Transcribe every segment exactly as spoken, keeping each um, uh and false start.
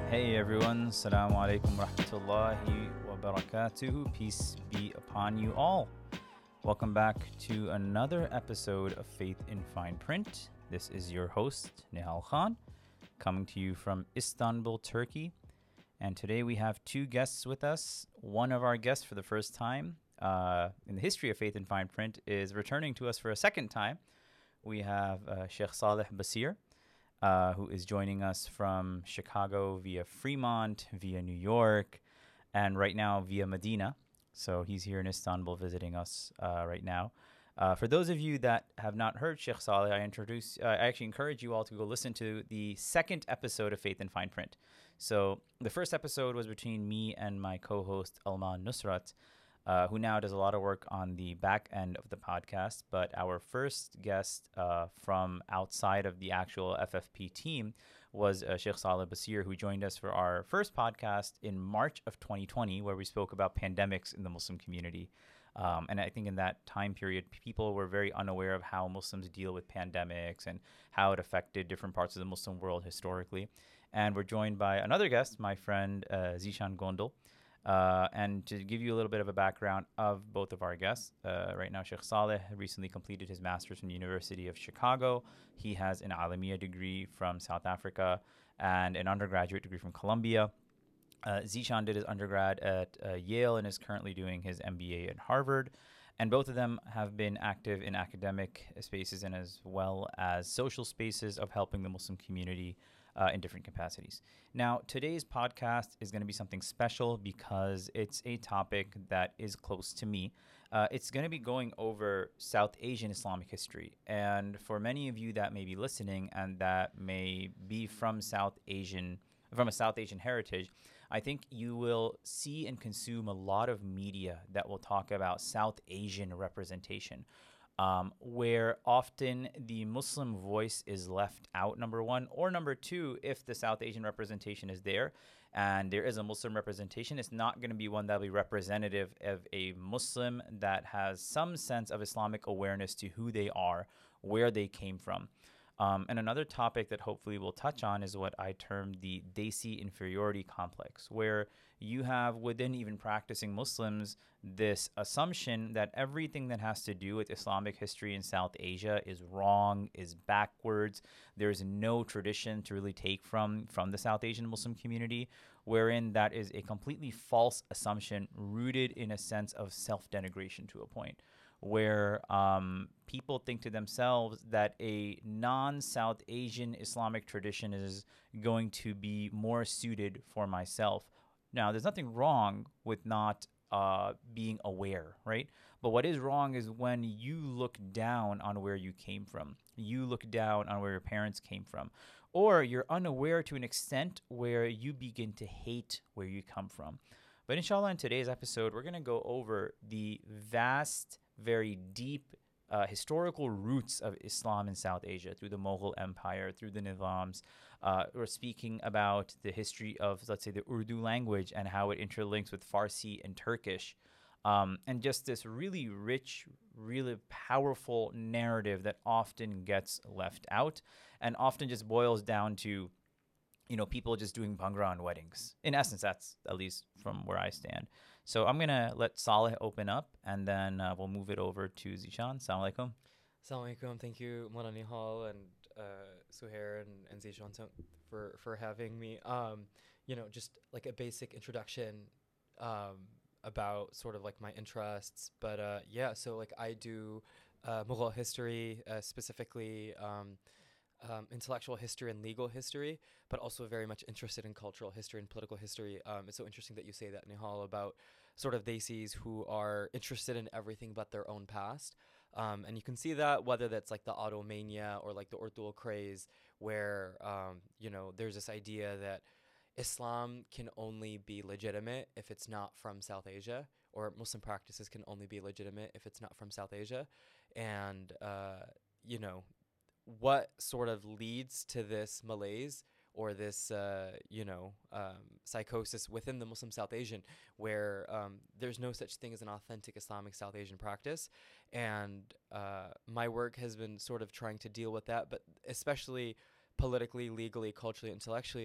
Hey everyone, Assalamu alaikum rahmatullahi wa barakatuhu. Peace be upon you all. Welcome back to another episode of Faith in Fine Print. This is your host, Nihal Khan, coming to you from Istanbul, Turkey. And today we have two guests with us. One of our guests for the first time uh, in the history of Faith in Fine Print is returning to us for a second time. We have uh, Sheikh Saleh Basir. Uh, who is joining us from Chicago via Fremont, via New York, and right now via Medina. So he's here in Istanbul visiting us uh, right now. Uh, for those of you that have not heard Sheikh Saleh, I introduce, uh, I actually encourage you all to go listen to the second episode of Faith in Fine Print. So the first episode was between me and my co-host Alman Nusrat, Uh, who now does a lot of work on the back end of the podcast. But our first guest uh, from outside of the actual F F P team was uh, Sheikh Saleh Basir, who joined us for our first podcast in March of twenty twenty, where we spoke about pandemics in the Muslim community. Um, and I think in that time period, people were very unaware of how Muslims deal with pandemics and how it affected different parts of the Muslim world historically. And we're joined by another guest, my friend uh, Zishan Gondal. Uh, and to give you a little bit of a background of both of our guests, uh, right now Sheikh Saleh recently completed his master's from the University of Chicago. He has an Alamiya degree from South Africa and an undergraduate degree from Columbia. Uh, Zishan did his undergrad at uh, Yale and is currently doing his M B A at Harvard. And both of them have been active in academic spaces and as well as social spaces of helping the Muslim community Uh, in different capacities. Now, today's podcast is going to be something special because it's a topic that is close to me. Uh, it's going to be going over South Asian Islamic history. And for many of you that may be listening and that may be from South Asian, from a South Asian heritage, I think you will see and consume a lot of media that will talk about South Asian representation. Um, where often the Muslim voice is left out, number one, or number two, if the South Asian representation is there and there is a Muslim representation, it's not going to be one that will be representative of a Muslim that has some sense of Islamic awareness to who they are, where they came from. Um, and another topic that hopefully we'll touch on is what I term the Desi inferiority complex, where you have within even practicing Muslims this assumption that everything that has to do with Islamic history in South Asia is wrong, is backwards. There's no tradition to really take from from the South Asian Muslim community, wherein that is a completely false assumption rooted in a sense of self-denigration to a point, where um, people think to themselves that a non-South Asian Islamic tradition is going to be more suited for myself. Now, there's nothing wrong with not uh, being aware, right? But what is wrong is when you look down on where you came from. You look down on where your parents came from. Or you're unaware to an extent where you begin to hate where you come from. But inshallah, in today's episode, we're going to go over the vast, very deep uh, historical roots of Islam in South Asia through the Mughal Empire, through the Nizams. Uh, we're speaking about the history of, let's say, the Urdu language and how it interlinks with Farsi and Turkish. Um, and just this really rich, really powerful narrative that often gets left out and often just boils down to, you know, people just doing bhangra on weddings. In essence, that's at least from where I stand. So I'm going to let Saleh open up, and then uh, we'll move it over to Zishan. Assalamu alaikum. Assalamu alaikum. Thank you, Mona Nihal and uh, Suhair and, and Zishan for, for having me. Um, you know, just like a basic introduction um, about sort of like my interests. But uh, yeah, so like I do uh, Mughal history, uh, specifically um, Um, intellectual history and legal history, but also very much interested in cultural history and political history. Um, it's so interesting that you say that, Nihal, about sort of Desis who are interested in everything but their own past. Um, and you can see that whether that's like the Ottomania or like the Urdu craze, where, um, you know, there's this idea that Islam can only be legitimate if it's not from South Asia, or Muslim practices can only be legitimate if it's not from South Asia. And, uh, you know, what sort of leads to this malaise or this, uh, you know, um, psychosis within the Muslim South Asian, where um, there's no such thing as an authentic Islamic South Asian practice. And uh, my work has been sort of trying to deal with that, but especially politically, legally, culturally, intellectually,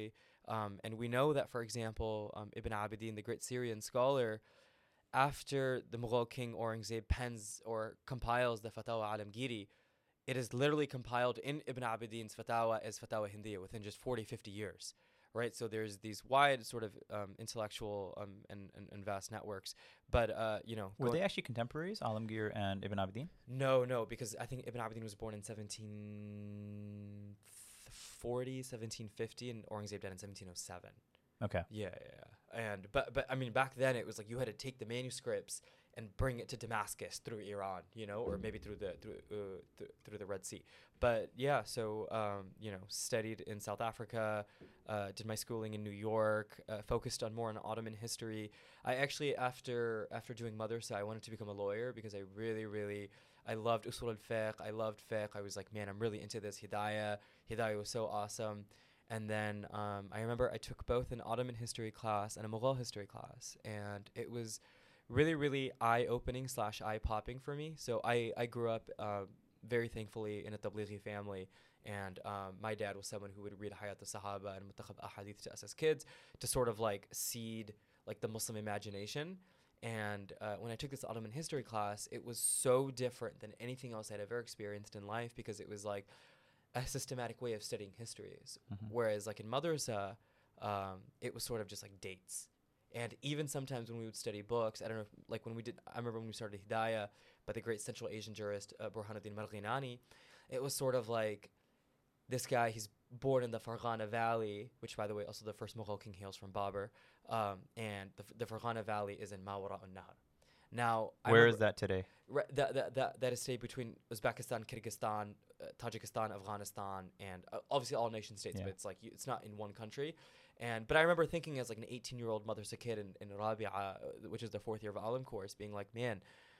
Um, and we know that, for example, um, Ibn Abidin, the great Syrian scholar, after the Mughal king Aurangzeb pens or compiles the Fatawa Alamgiri, it is literally compiled in Ibn Abidin's Fatawa as Fatawa Hindiya within just forty, fifty years, right? So there's these wide sort of um, intellectual um, and, and, and vast networks. But, uh, you know. Were they actually contemporaries, Alamgir and Ibn Abidin? No, no, because I think Ibn Abidin was born in seventeen forty, seventeen fifty, and Aurangzeb died in seventeen oh seven. Okay. Yeah, yeah, yeah. And but but I mean back then it was like you had to take the manuscripts and bring it to Damascus through Iran, you know, or maybe through the through uh, th- through the Red Sea. But yeah, so um, you know, studied in South Africa, uh, did my schooling in New York, uh, focused on more on Ottoman history. I actually after after doing madrasa, I wanted to become a lawyer because I really really I loved usul al-fiqh. I loved fiqh. I was like, man, I'm really into this. Hidayah, Hidayah was so awesome. And then um, I remember I took both an Ottoman history class and a Mughal history class, and it was really, really eye-opening slash eye-popping for me. So I, I grew up uh, very thankfully in a Tablighi family, and um, my dad was someone who would read Hayat al-Sahaba and Mutakhab Ahadith to us as kids to sort of like seed like the Muslim imagination. And uh, when I took this Ottoman history class, it was so different than anything else I'd ever experienced in life because it was like a systematic way of studying histories. Mm-hmm. Whereas like in madrasa, um, it was sort of just like dates. And even sometimes when we would study books, I don't know, if, like when we did, I remember when we started Hidayah by the great Central Asian jurist uh, Burhanuddin Marghinani, it was sort of like this guy, he's born in the Farghana Valley, which by the way, also the first Mughal king hails from Babur. Um, and the, the Farghana Valley is in Mawara un-Nahr. Now, where is that today? Right, that, that, that, that is state between Uzbekistan, Kyrgyzstan, uh, Tajikistan, Afghanistan, and uh, obviously all nation states, yeah. But it's like you, it's not in one country. And but I remember thinking as like an eighteen-year-old madrasa kid in, in Rabi'a, uh, which is the fourth year of Alim course, being like, man,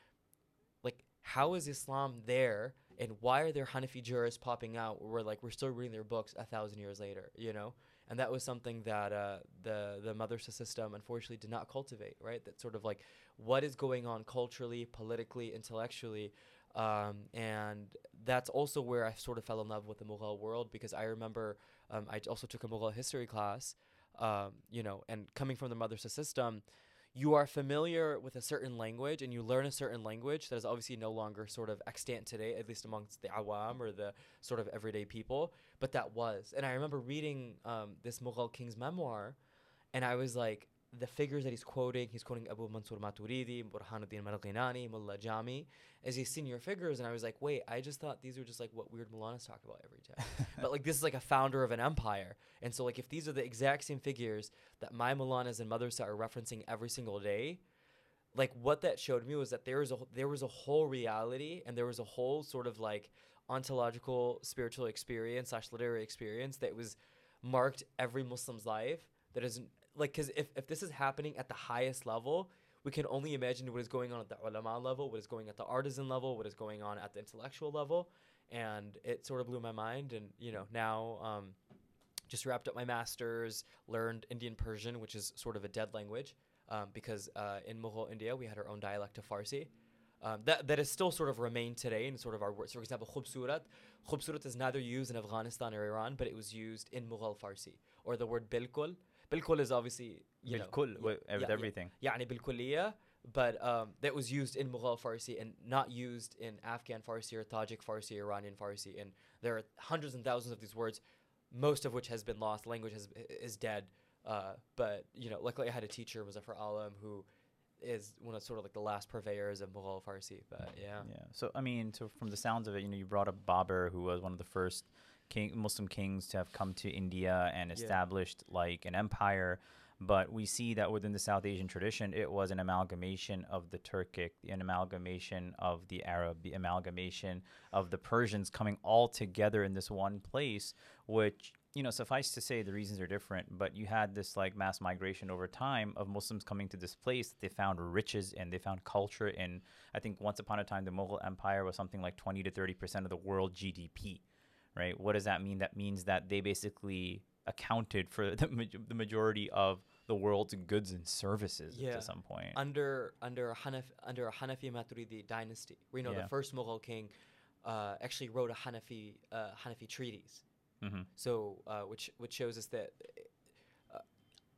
like how is Islam there, and why are there Hanafi jurists popping out where we're like we're still reading their books a thousand years later, you know? And that was something that uh, the the madrasa system unfortunately did not cultivate, right? That sort of like what is going on culturally, politically, intellectually, um, and that's also where I sort of fell in love with the Mughal world because I remember um, I also took a Mughal history class, um, you know, and coming from the madrasa system, you are familiar with a certain language and you learn a certain language that is obviously no longer sort of extant today, at least amongst the awam or the sort of everyday people, but that was. And I remember reading um, this Mughal king's memoir, and I was like, the figures that he's quoting, he's quoting Abu Mansur Maturidi, Burhanuddin Marghinani, Mullah Jami, as these senior figures, and I was like, wait, I just thought these were just like what weird Mulanas talk about every day. But like this is like a founder of an empire. And so like if these are the exact same figures that my Mulanas and Madrasa are referencing every single day, like what that showed me was that there was a there was a whole reality and there was a whole sort of like ontological spiritual experience slash literary experience that was marked every Muslim's life that isn't like, because if, if this is happening at the highest level, we can only imagine what is going on at the ulama level, what is going at the artisan level, what is going on at the intellectual level. And it sort of blew my mind. And, you know, now um, just wrapped up my master's, learned Indian Persian, which is sort of a dead language, um, because uh, in Mughal India, we had our own dialect of Farsi. Um, that that has still sort of remained today in sort of our words. For example, khubsurat. Khubsurat is neither used in Afghanistan or Iran, but it was used in Mughal Farsi. Or the word bilkul. Bilkul is obviously, you bilkul, know. with yeah, everything. Yeah, يعني بالكلية, but um, that was used in Mughal Farsi and not used in Afghan Farsi or Tajik Farsi, Iranian Farsi. And there are hundreds and thousands of these words, most of which has been lost. Language has, is dead. Uh, but, you know, luckily I had a teacher, Muzaffar Alam, who is one of sort of like the last purveyors of Mughal Farsi. But yeah. Yeah. So, I mean, so from the sounds of it, you know, you brought up Babur, who was one of the first King, Muslim kings to have come to India and established yeah. like an empire. But we see that within the South Asian tradition, it was an amalgamation of the Turkic, an amalgamation of the Arab, the amalgamation of the Persians coming all together in this one place, which, you know, suffice to say the reasons are different, but you had this like mass migration over time of Muslims coming to this place. They found riches and they found culture. And I think once upon a time, the Mughal Empire was something like twenty to thirty percent of the world G D P. Right? What does that mean? That means that they basically accounted for the, ma- the majority of the world's goods and services yeah. to some point. Under under a Hanaf, under a Hanafi Maturidi dynasty, we know yeah. the first Mughal king uh, actually wrote a Hanafi uh, Hanafi treatise. Mm-hmm. So uh, which which shows us that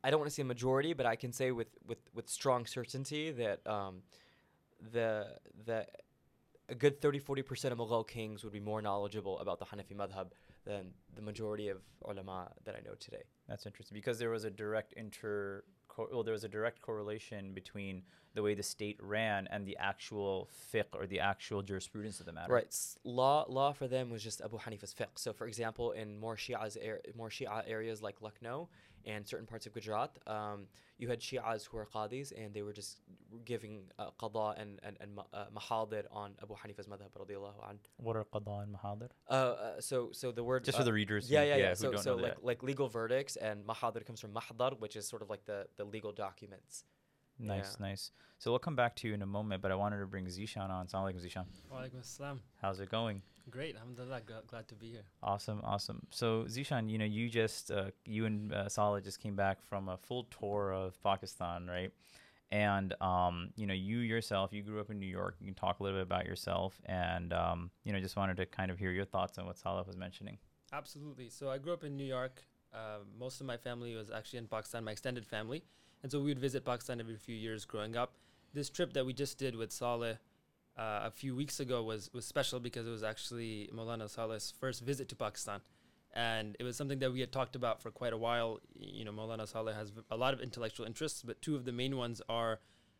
I don't want to say a majority, but I can say with, with, with strong certainty that um, the the a good thirty to forty percent of Mughal kings would be more knowledgeable about the Hanafi madhab than the majority of ulama that I know today. That's interesting because there was a direct inter co- well, there was a direct correlation between the way the state ran and the actual fiqh or the actual jurisprudence of the matter. Right. S- Law law for them was just Abu Hanifa's fiqh. So, for example, in more Shia's ar- more Shia areas like Lucknow and certain parts of Gujarat, um, you had Shias who were qadis, and they were just giving uh, qada and and, and uh, mahadir on Abu Hanifa's madhab radiyallahu an. What are qada and mahadir? Uh, uh, so so the word Just uh, for the readers. yeah who, yeah yeah. who So don't so know like that. like legal verdicts, and mahadir comes from mahdar, which is sort of like the the legal documents. Nice, Yeah. nice. So we'll come back to you in a moment, but I wanted to bring Zishan on. Assalamu alaikum, Zishan. Walaikum assalam. How's it going? Great, alhamdulillah, glad, glad to be here. Awesome, awesome. So Zishan, you know, you just, uh, you and uh, Saleh just came back from a full tour of Pakistan, right? And, um, you know, you yourself, you grew up in New York. You can talk a little bit about yourself and, um, you know, just wanted to kind of hear your thoughts on what Saleh was mentioning. Absolutely. So I grew up in New York. Uh, most of my family was actually in Pakistan, my extended family. And so we would visit Pakistan every few years growing up. This trip that we just did with Saleh uh, a few weeks ago was, was special because it was actually Maulana Saleh's first visit to Pakistan. And it was something that we had talked about for quite a while. You know, Maulana Saleh has v- a lot of intellectual interests, but two of the main ones are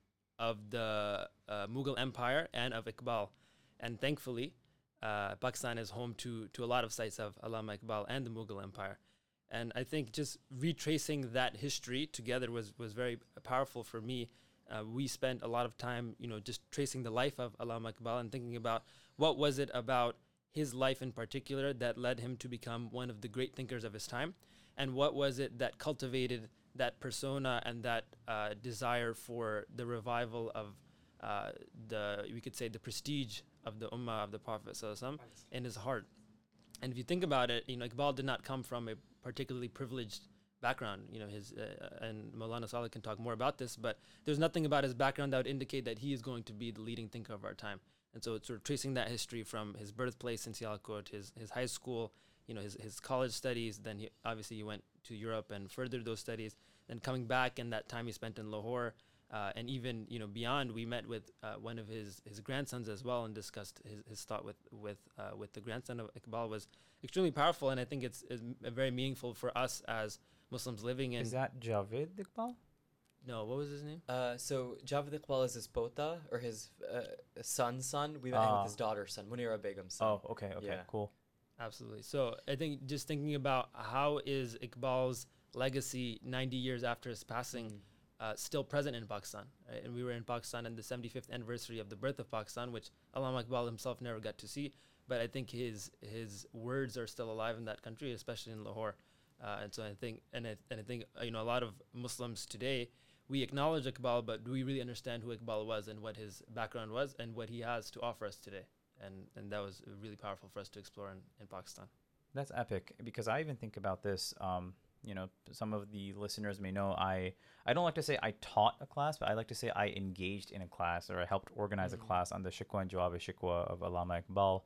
of the uh, Mughal Empire and of Iqbal. And thankfully, uh, Pakistan is home to, to a lot of sites of Allama Iqbal and the Mughal Empire. And I think just retracing that history together was, was very powerful for me. Uh, we spent a lot of time, you know, just tracing the life of Allama Iqbal and thinking about what was it about his life in particular that led him to become one of the great thinkers of his time, and what was it that cultivated that persona and that uh, desire for the revival of uh, the, we could say, the prestige of the Ummah of the Prophet Sallallahu Alaihi Wasallam in his heart. And if you think about it, you know, Iqbal did not come from a particularly privileged background. You know, his uh, and Maulana Saleh can talk more about this, but there's nothing about his background that would indicate that he is going to be the leading thinker of our time. And so it's sort of tracing that history from his birthplace in Sialkot, his his high school, you know, his his college studies. Then he obviously he went to Europe and furthered those studies. Then coming back and that time he spent in Lahore, uh, and even you know beyond, we met with uh, one of his his grandsons as well and discussed his, his thought with with uh, with the grandson of Iqbal was extremely powerful. And I think it's, it's very meaningful for us as Muslims living in. Is that Javed Iqbal? No, what was his name? Uh, so Javed Iqbal is his pota or his uh, son's son. We met him Ah. with his daughter's son, Munira Begum's son. Oh, okay, okay, Yeah. cool. Absolutely. So I think just thinking about how is Iqbal's legacy ninety years after his passing Mm. uh, still present in Pakistan. Right? And we were in Pakistan on the seventy-fifth anniversary of the birth of Pakistan, which Allama Iqbal himself never got to see. But I think his his words are still alive in that country, especially in Lahore. Uh, and so I think, and I, and I think, uh, you know, a lot of Muslims today, we acknowledge Iqbal, but do we really understand who Iqbal was and what his background was and what he has to offer us today? And and that was really powerful for us to explore in, in Pakistan. That's epic because I even think about this. Um, you know, some of the listeners may know I I don't like to say I taught a class, but I like to say I engaged in a class or I helped organize Mhm. a class on the Shikwa and Jawab Shikwa of Allama Iqbal.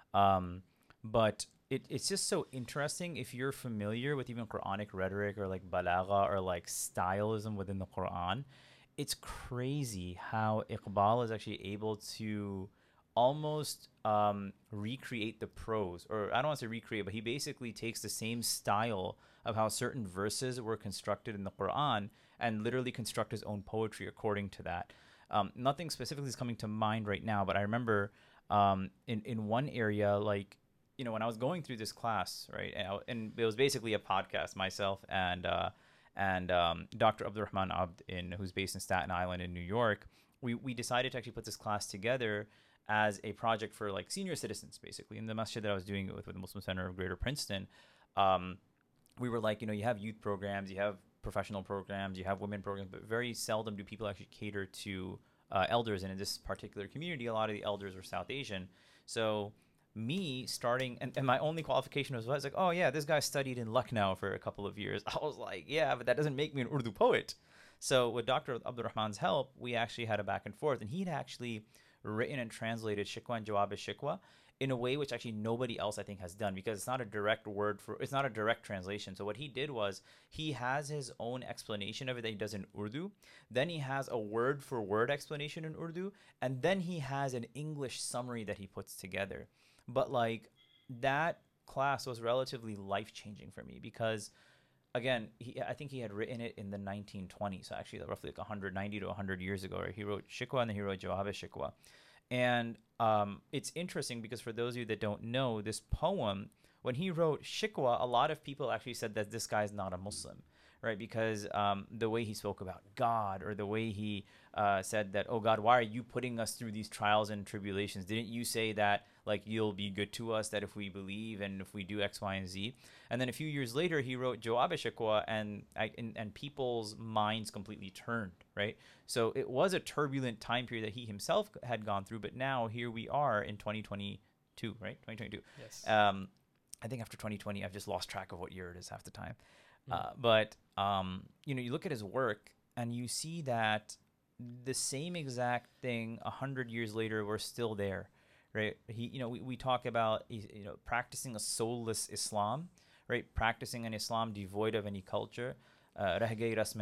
Um, but it, it's just so interesting if you're familiar with even Quranic rhetoric or like balagha or like stylism within the Quran. It's crazy how Iqbal is actually able to almost um, recreate the prose, or I don't want to say recreate, but he basically takes the same style of how certain verses were constructed in the Quran and literally construct his own poetry according to that. Um, nothing specifically is coming to mind right now, but I remember um, in, in one area, like, you know, when I was going through this class, right, and, I, and it was basically a podcast, myself and uh, and um, Doctor Abdurrahman Abd, in, who's based in Staten Island in New York, we, we decided to actually put this class together as a project for like senior citizens, basically. In the masjid that I was doing it with, with the Muslim Center of Greater Princeton, um, we were like, you know, you have youth programs, you have professional programs, you have women programs, but very seldom do people actually cater to uh, elders. And in this particular community, a lot of the elders were South Asian. So me starting, and, and my only qualification was, was like, oh yeah, this guy studied in Lucknow for a couple of years. I was like, yeah, but that doesn't make me an Urdu poet. So with Doctor Abdurrahman's help, we actually had a back and forth, and he'd actually written and translated Shikwa and Jawab Shikwa in a way which actually nobody else I think has done, because it's not a direct word for it's not a direct translation. So what he did was he has his own explanation of it that he does in Urdu. Then he has a word for word explanation in Urdu, and then he has an English summary that he puts together. But like that class was relatively life-changing for me because again, he, I think he had written it in the nineteen twenties, so actually roughly like one hundred ninety to one hundred years ago. Right? He wrote Shikwa and then he wrote Jawab Shikwa. And um, it's interesting because for those of you that don't know, this poem, when he wrote Shikwa, a lot of people actually said that this guy's not a Muslim, right? Because um, the way he spoke about God, or the way he uh, said that, oh God, why are you putting us through these trials and tribulations? Didn't you say that like you'll be good to us, that if we believe and if we do X, Y, and Z? And then a few years later, he wrote Jawab Shikwa, and, and and people's minds completely turned, right? So it was a turbulent time period that he himself had gone through, but now here we are in twenty twenty-two, right? twenty twenty-two. Yes. Um, I think after twenty twenty, I've just lost track of what year it is half the time. Mm. Uh, but, um, you know, you look at his work and you see that the same exact thing a hundred years later, we're still there, right? He, you know, we, we talk about, you know, practicing a soulless Islam, right? Practicing an Islam devoid of any culture. Uh, for those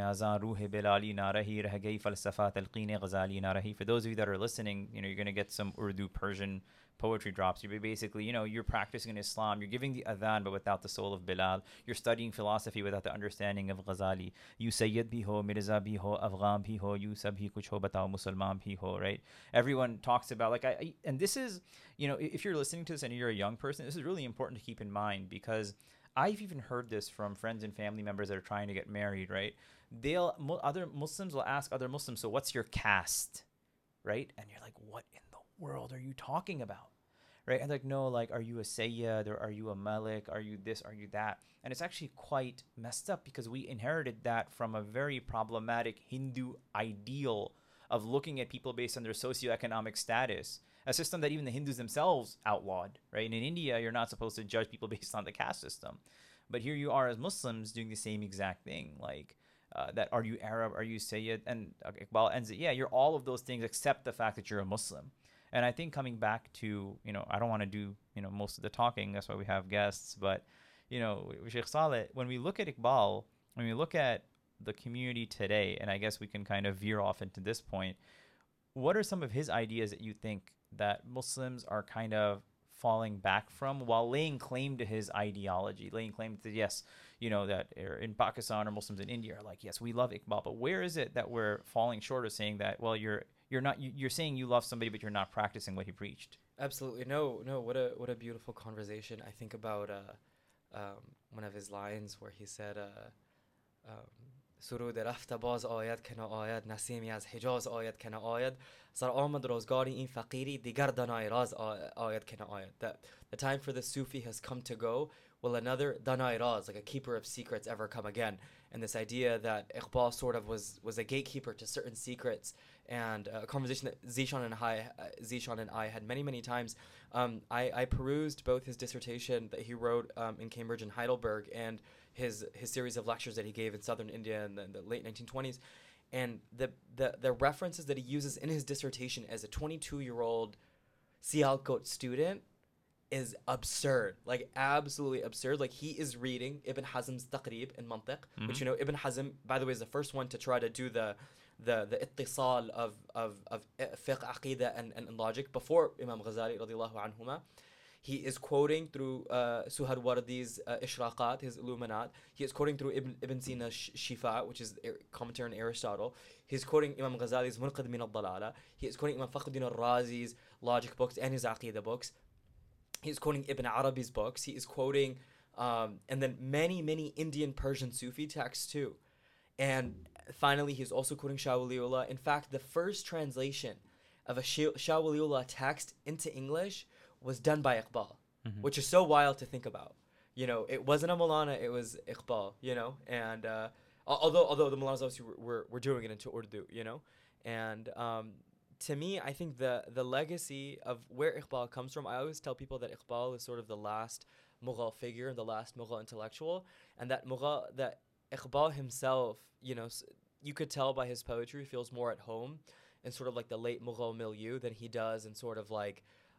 of you that are listening, you know, you're going to get some Urdu, Persian poetry drops. You're basically, you know, you're practicing Islam. You're giving the adhan, but without the soul of Bilal. You're studying philosophy without the understanding of Ghazali. You Sayyid bhi ho, Mirza bhi ho, Afghan bhi ho, you sab hi kuch ho, batao Musalman bhi ho, right? Everyone talks about, like, I, I, and this is, you know, if you're listening to this and you're a young person, this is really important to keep in mind, because I've even heard this from friends and family members that are trying to get married, right? They'll, other Muslims will ask other Muslims, so what's your caste, right? And you're like, what in the world are you talking about, right? And like, no, like, are you a Sayyid, or are you a Malik? Are you this? Are you that? And it's actually quite messed up because we inherited that from a very problematic Hindu ideal of looking at people based on their socioeconomic status, a system that even the Hindus themselves outlawed, right? And in India, you're not supposed to judge people based on the caste system. But here you are as Muslims doing the same exact thing, like, Uh, that are you Arab, are you Sayyid? And uh, Iqbal ends it, yeah, you're all of those things except the fact that you're a Muslim. And I think coming back to, you know, I don't want to do, you know, most of the talking, that's why we have guests, but, you know, Sheikh Saleh, when we look at Iqbal, when we look at the community today, and I guess we can kind of veer off into this point, what are some of his ideas that you think that Muslims are kind of falling back from while laying claim to his ideology, laying claim to, yes, you know, that in Pakistan or Muslims in India are like, yes, we love Iqbal, but where is it that we're falling short of saying that, well, you're you're not you, you're saying you love somebody, but you're not practicing what he preached? Absolutely. No, no, what a what a beautiful conversation. I think about uh, um, one of his lines where he said, uh, um, سرود رفته باز آید که نآید نسیمی از حجاز آید که نآید سر آمد روزگاری این فقیری دیگر دانای راز آید که نآید. That the time for the Sufi has come to go, will another danai raz, like a keeper of secrets, ever come again? And this idea that Iqbal sort of was was a gatekeeper to certain secrets, and a conversation that Zishan and I, uh, Zishan and I had many, many times. Um, I, I perused both his dissertation that he wrote um, in Cambridge and Heidelberg, and his his series of lectures that he gave in southern India in the, in the late nineteen twenties. And the, the, the references that he uses in his dissertation as a twenty-two-year-old Sialkot student is absurd, like absolutely absurd. Like, he is reading Ibn Hazm's Taqrib in Mantiq, mm-hmm. which, you know, Ibn Hazm, by the way, is the first one to try to do the the the ittisal of of of fiqh, aqidah, and, and logic before Imam Ghazali radiallahu anhuma. He is quoting through uh, Suharwardi's uh, Ishraqat, his Illuminat. He is quoting through Ibn, Ibn Sina's Shifa, which is a commentary on Aristotle. He's quoting Imam Ghazali's Munqidh min al-Dalala. He is quoting Imam Fakhruddin al-Razi's logic books and his Aqidah books. He's quoting Ibn Arabi's books. He is quoting, um, and then many, many Indian Persian Sufi texts too. And finally, he's also quoting Shah Waliullah. In fact, the first translation of a Shah Waliullah text into English was done by Iqbal, mm-hmm. which is so wild to think about. You know, it wasn't a Maulana, it was Iqbal, you know, and uh, although although the Maulanas obviously were, were, were doing it into Urdu, you know, and um, to me, I think the the legacy of where Iqbal comes from, I always tell people that Iqbal is sort of the last Mughal figure and the last Mughal intellectual, and that Mughal, that Iqbal himself, you know, you could tell by his poetry, feels more at home in sort of like the late Mughal milieu than he does in sort of like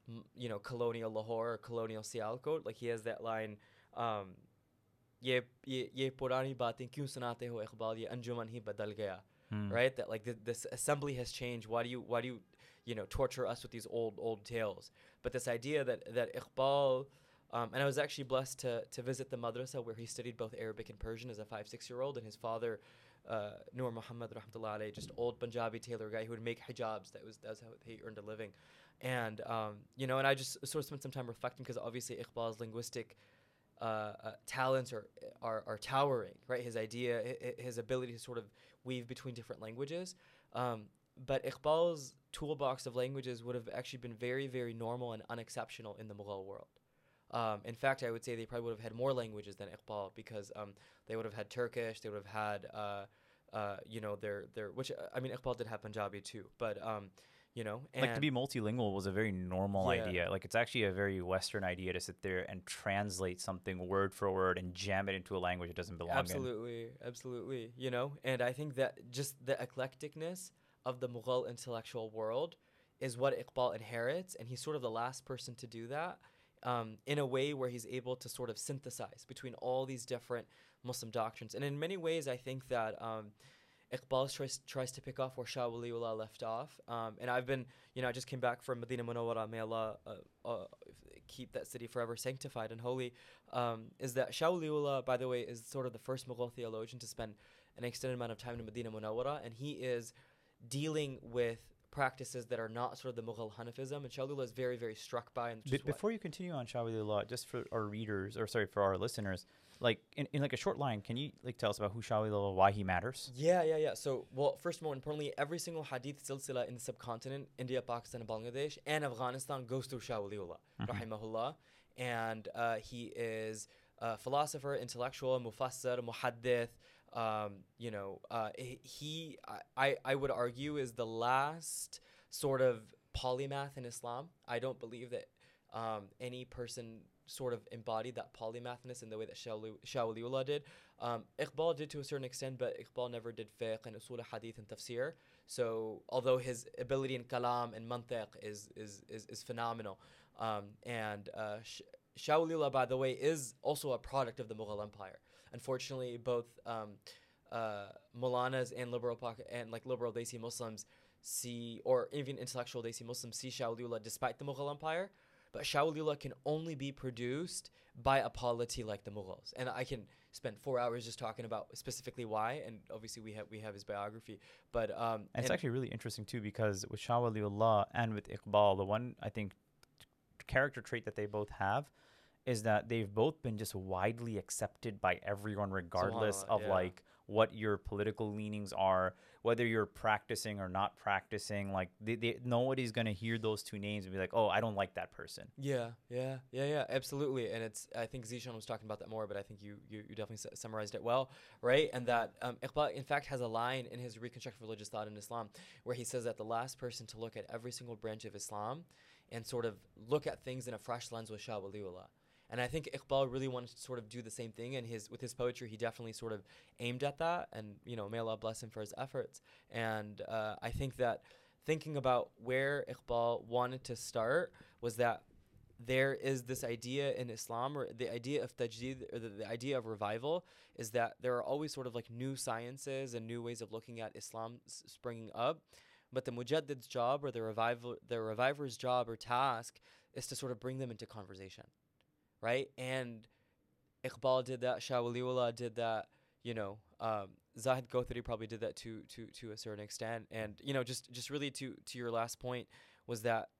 m- you know, colonial Lahore or colonial Sialkot. Like he has that line, um, ye ye ye purani baatein kyun sunate ho Iqbal, ye anjuman hi badal gaya. Hmm. Right? That like th- this assembly has changed. Why do you why do you you know torture us with these old old tales? But this idea that that Iqbal, um, and I was actually blessed to to visit the madrasa where he studied both Arabic and Persian as a five six year old, and his father, uh, Noor Muhammad rahmatullah alayhi, just old Punjabi tailor guy who would make hijabs. That was that's how he earned a living, and um, you know, and I just sort of spent some time reflecting because obviously Iqbal's linguistic uh, uh, talents are, are are towering, right? His idea, hi- his ability to sort of weave between different languages. Um, but Iqbal's toolbox of languages would have actually been very, very normal and unexceptional in the Mughal world. Um, in fact, I would say they probably would have had more languages than Iqbal because um, they would have had Turkish, they would have had, uh, uh, you know, their their which uh, I mean, Iqbal did have Punjabi too, but um, you know, and Like to be multilingual was a very normal Yeah. idea. Like it's actually a very Western idea to sit there and translate something word for word and jam it into a language it doesn't belong in. absolutely, absolutely, you know, and I think that just the eclecticness of the Mughal intellectual world is what Iqbal inherits, and he's sort of the last person to do that um, in a way where he's able to sort of synthesize between all these different Muslim doctrines. And in many ways, I think that um, Iqbal tries, tries to pick off where Shah Waliullah left off. Um, and I've been, you know, I just came back from Medina Munawwara, may Allah uh, uh, keep that city forever sanctified and holy. Um, is that Shah Waliullah, by the way, is sort of the first Mughal theologian to spend an extended amount of time in Medina Munawwara, and he is dealing with practices that are not sort of the Mughal Hanafism, and Shah Waliullah is very, very struck by. And Be- just why- before you continue on Shah Waliullah, just for our readers, or sorry, for our listeners, like in, in like a short line, can you like tell us about who Shah Waliullah, why he matters? Yeah, yeah, yeah. So, well, first, more importantly, every single hadith silsila in the subcontinent, India, Pakistan, and Bangladesh, and Afghanistan goes through Shah Waliullah, Mhm. rahimahullah. And uh, he is a philosopher, intellectual, mufassir, muhaddith. Um, you know, uh, he, he I, I, I would argue, is the last sort of polymath in Islam. I don't believe that um, any person sort of embodied that polymathness in the way that Shah Wali- Shah Waliullah did. Um, Iqbal did to a certain extent, but Iqbal never did fiqh and usul hadith and tafsir. So although his ability in kalam and mantiq is is is, is phenomenal, um, and uh, Sh- Shah Waliullah, by the way, is also a product of the Mughal Empire. Unfortunately, both um, uh, Maulanas and liberal pocket and like liberal Desi Muslims see, or even intellectual Desi Muslims see Shah Waliullah despite the Mughal Empire. But Shah Waliullah can only be produced by a polity like the Mughals, and I can spend four hours just talking about specifically why. And obviously, we have we have his biography, but um, And it's and- actually really interesting too because with Shah Waliullah and with Iqbal, the one I think character trait that they both have is that they've both been just widely accepted by everyone, regardless Subhanallah, of yeah. like what your political leanings are, whether you're practicing or not practicing. Like they, they, nobody's gonna hear those two names and be like, "Oh, I don't like that person." Yeah, yeah, yeah, yeah, absolutely. And it's, I think Zishan was talking about that more, but I think you you, you definitely su- summarized it well, right? And that um, Iqbal, in fact, has a line in his Reconstructed Religious Thought in Islam where he says that the last person to look at every single branch of Islam and sort of look at things in a fresh lens was Shah Waliullah. And I think Iqbal really wanted to sort of do the same thing, and his with his poetry, he definitely sort of aimed at that. And you know, may Allah bless him for his efforts. And uh, I think that thinking about where Iqbal wanted to start was that there is this idea in Islam, or the idea of tajdeed, or the, the idea of revival, is that there are always sort of like new sciences and new ways of looking at Islam s- springing up. But the mujaddid's job, or the revival, the reviver's job or task, is to sort of bring them into conversation, right? And Iqbal did that, Shah Waliullah did that, you know, um, Zahid Gothari probably did that to to to a certain extent. And you know, just just really to to your last point was that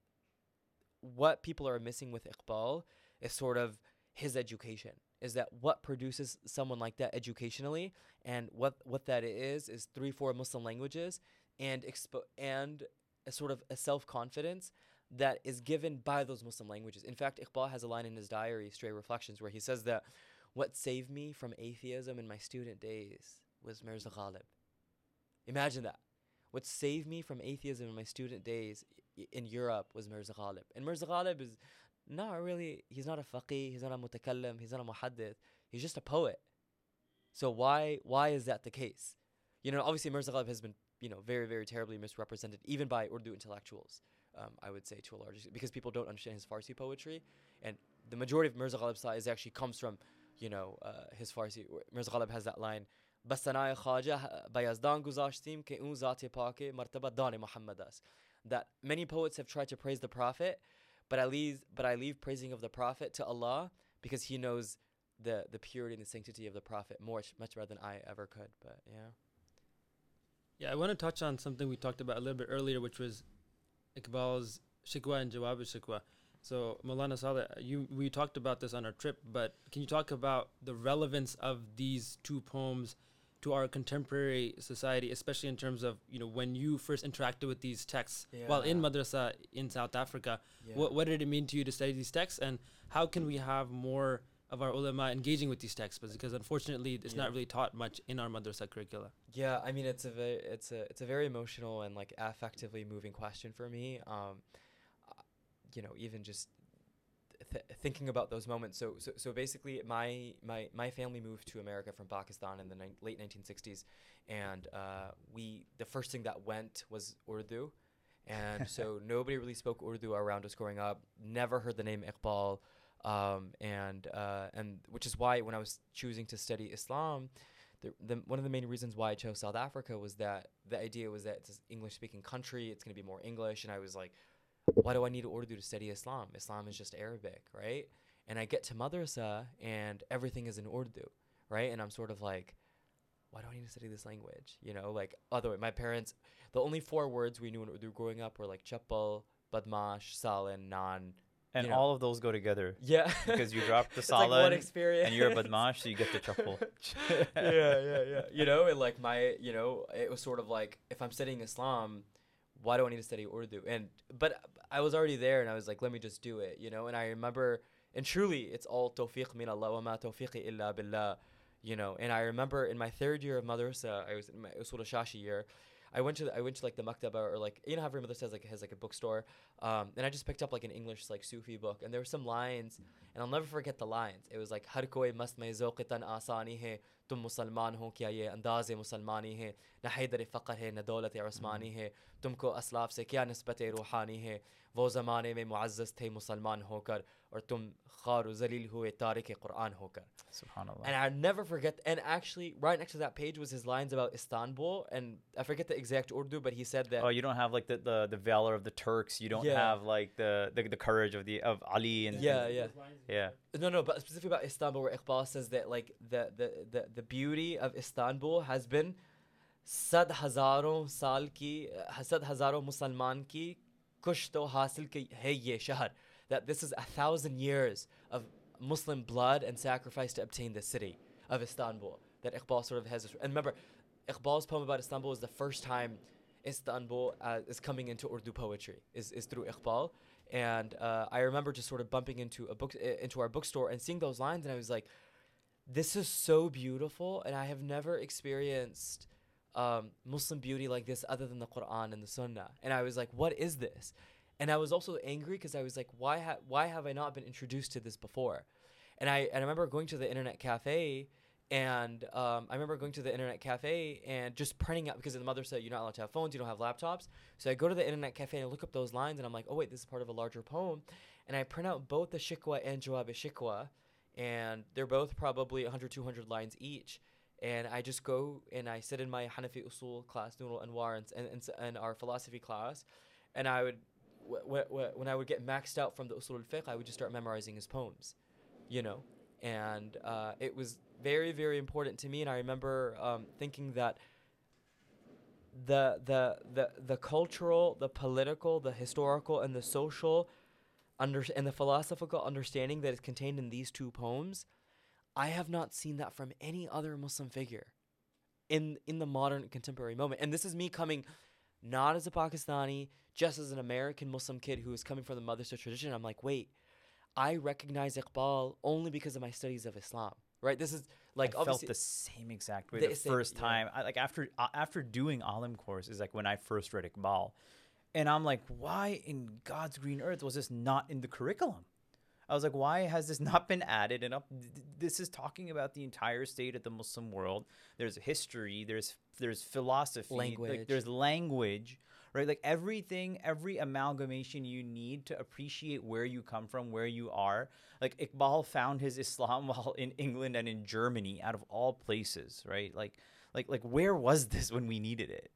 what people are missing with Iqbal is sort of his education. Is that what produces someone like that educationally, and what what that is is three four Muslim languages and expo- and a sort of a self confidence that is given by those Muslim languages. In fact, Iqbal has a line in his diary, Stray Reflections, where he says that what saved me from atheism in my student days was Mirza Ghalib. Imagine that. What saved me from atheism in my student days i- in Europe was Mirza Ghalib. And Mirza Ghalib is not really, he's not a faqih, he's not a mutakallim, he's not a muhaddith, he's just a poet. So why why is that the case? You know, obviously Mirza Ghalib has been, you know, very, very terribly misrepresented, even by Urdu intellectuals, Um, I would say to a large extent, because people don't understand his Farsi poetry, and the majority of Mirza Ghalib Sa is actually comes from, you know, uh, his Farsi. Mirza Ghalib has that line, "Bas sanay khaja bayazdan guzashtim ke un zat paake martaba dan Muhammad as." That many poets have tried to praise the Prophet, but I leave but I leave praising of the Prophet to Allah, because He knows the the purity and the sanctity of the Prophet more much better than I ever could. But yeah. Yeah, I want to touch on something we talked about a little bit earlier, which was Iqbal's Shikwa and Jawab al-Shikwa. So, Maulana Saleh, you we talked about this on our trip, but can you talk about the relevance of these two poems to our contemporary society, especially in terms of, you know, when you first interacted with these texts Yeah. while in madrasa in South Africa? Yeah. What what did it mean to you to study these texts, and how can we have more of our ulama engaging with these texts? Because unfortunately, it's Yeah. not really taught much in our madrasa curricula. Yeah, I mean, it's a very, it's a, it's a very emotional and like affectively moving question for me. Um, uh, you know, even just th- thinking about those moments. So, so, so basically, my my my family moved to America from Pakistan in the ni- late nineteen sixties, and uh, we the first thing that went was Urdu, and so nobody really spoke Urdu around us growing up. Never heard the name Iqbal. Um, and uh, and which is why when I was choosing to study Islam, the, the one of the main reasons why I chose South Africa was that the idea was that it's an English-speaking country, it's going to be more English, and I was like, why do I need Urdu to study Islam? Islam is just Arabic, right? And I get to madrasa and everything is in Urdu, right? And I'm sort of like, why do I need to study this language? You know, like, other way, my parents, the only four words we knew in Urdu growing up were like chappal, badmash, salin, nan. And You know. all of those go together. Yeah. Because you drop the It's like one salan experience. and you're a badmash, so you get the chapel. yeah, yeah, yeah. You know, and like my, you know, it was sort of like, if I'm studying Islam, why do I need to study Urdu? And but I was already there, and I was like, let me just do it, you know. And I remember, and truly, it's all tawfiq min Allah wa ma tawfiqi illa billah, you know. And I remember in my third year of madrasa, I was in my usul al-shashi year. I went to the, I went to like the maktaba, or like, you know how every madrasa has like has like a bookstore, um, and I just picked up like an English like Sufi book, and there were some lines, and I'll never forget the lines. It was like, har koi mast mein zauqitan asani hai, tum musalman ho kya ye andaz musalmani hai, na haydar faqr hai na daulat usmani hai, तुमको असलाफ से क्या निस्बत रूहानी है, वो ज़माने में मुअज़्ज़ज़ थे मुसलमान होकर, और तुम ख़ार व ज़लील हुए तारिक क़ुरआन होकर. Subhanallah. And I'd never forget, and actually right next to that page was his lines about Istanbul, and I forget the exact Urdu, but he said that. Oh, you don't have like the, the, the valor of the Turks. You don't Yeah. have like the, the the courage of the of Ali and Yeah, yeah. yeah. No, no, but specifically about Istanbul, where Iqbal says that like the, the, the, the beauty of Istanbul has been sad hazaron saal ki, sad hazaron Musalman ki kush to hasil ki hai ye shahar. That this is a thousand years of Muslim blood and sacrifice to obtain the city of Istanbul. That Iqbal sort of has this. And remember, Iqbal's poem about Istanbul is the first time Istanbul uh, is coming into Urdu poetry, is, is through Iqbal. And uh, I remember just sort of bumping into a book uh, into our bookstore and seeing those lines, and I was like, this is so beautiful, and I have never experienced um, Muslim beauty like this other than the Quran and the Sunnah. And I was like, what is this? And I was also angry because I was like, why ha- why have I not been introduced to this before? And I and I remember going to the internet cafe, and um, I remember going to the internet cafe and just printing out, because in the madrasa you're not allowed to have phones, you don't have laptops. So I go to the internet cafe and I look up those lines, and I'm like, oh wait, this is part of a larger poem. And I print out both the Shikwa and Jawab al-Shikwa, and they're both probably one hundred, two hundred lines each. And I just go and I sit in my Hanafi Usul class, Nurul Anwar, and, and, and, and our philosophy class, and I would, w- w- w- when I would get maxed out from the Usul al-Fiqh, I would just start memorizing his poems, you know. And uh, it was very, very important to me. And I remember um, thinking that the, the the the cultural, the political, the historical, and the social, under and the philosophical understanding that is contained in these two poems, I have not seen that from any other Muslim figure in in the modern contemporary moment. And this is me coming not as a Pakistani, just as an American Muslim kid who is coming from the Madrasa tradition. I'm like, wait, I recognize Iqbal only because of my studies of Islam, right? This is like, I obviously felt the same exact way the the same- first yeah. time. I, like after uh, after doing Alim course is like when I first read Iqbal, and I'm like, why in God's green earth was this not in the curriculum? I was like, why has this not been added? And up, th- this is talking about the entire state of the Muslim world. There's history. There's there's philosophy. Language. Like, there's language, right? Like everything, every amalgamation you need to appreciate where you come from, where you are. Like Iqbal found his Islam while in England and in Germany, out of all places, right? Like, like, like, where was this when we needed it?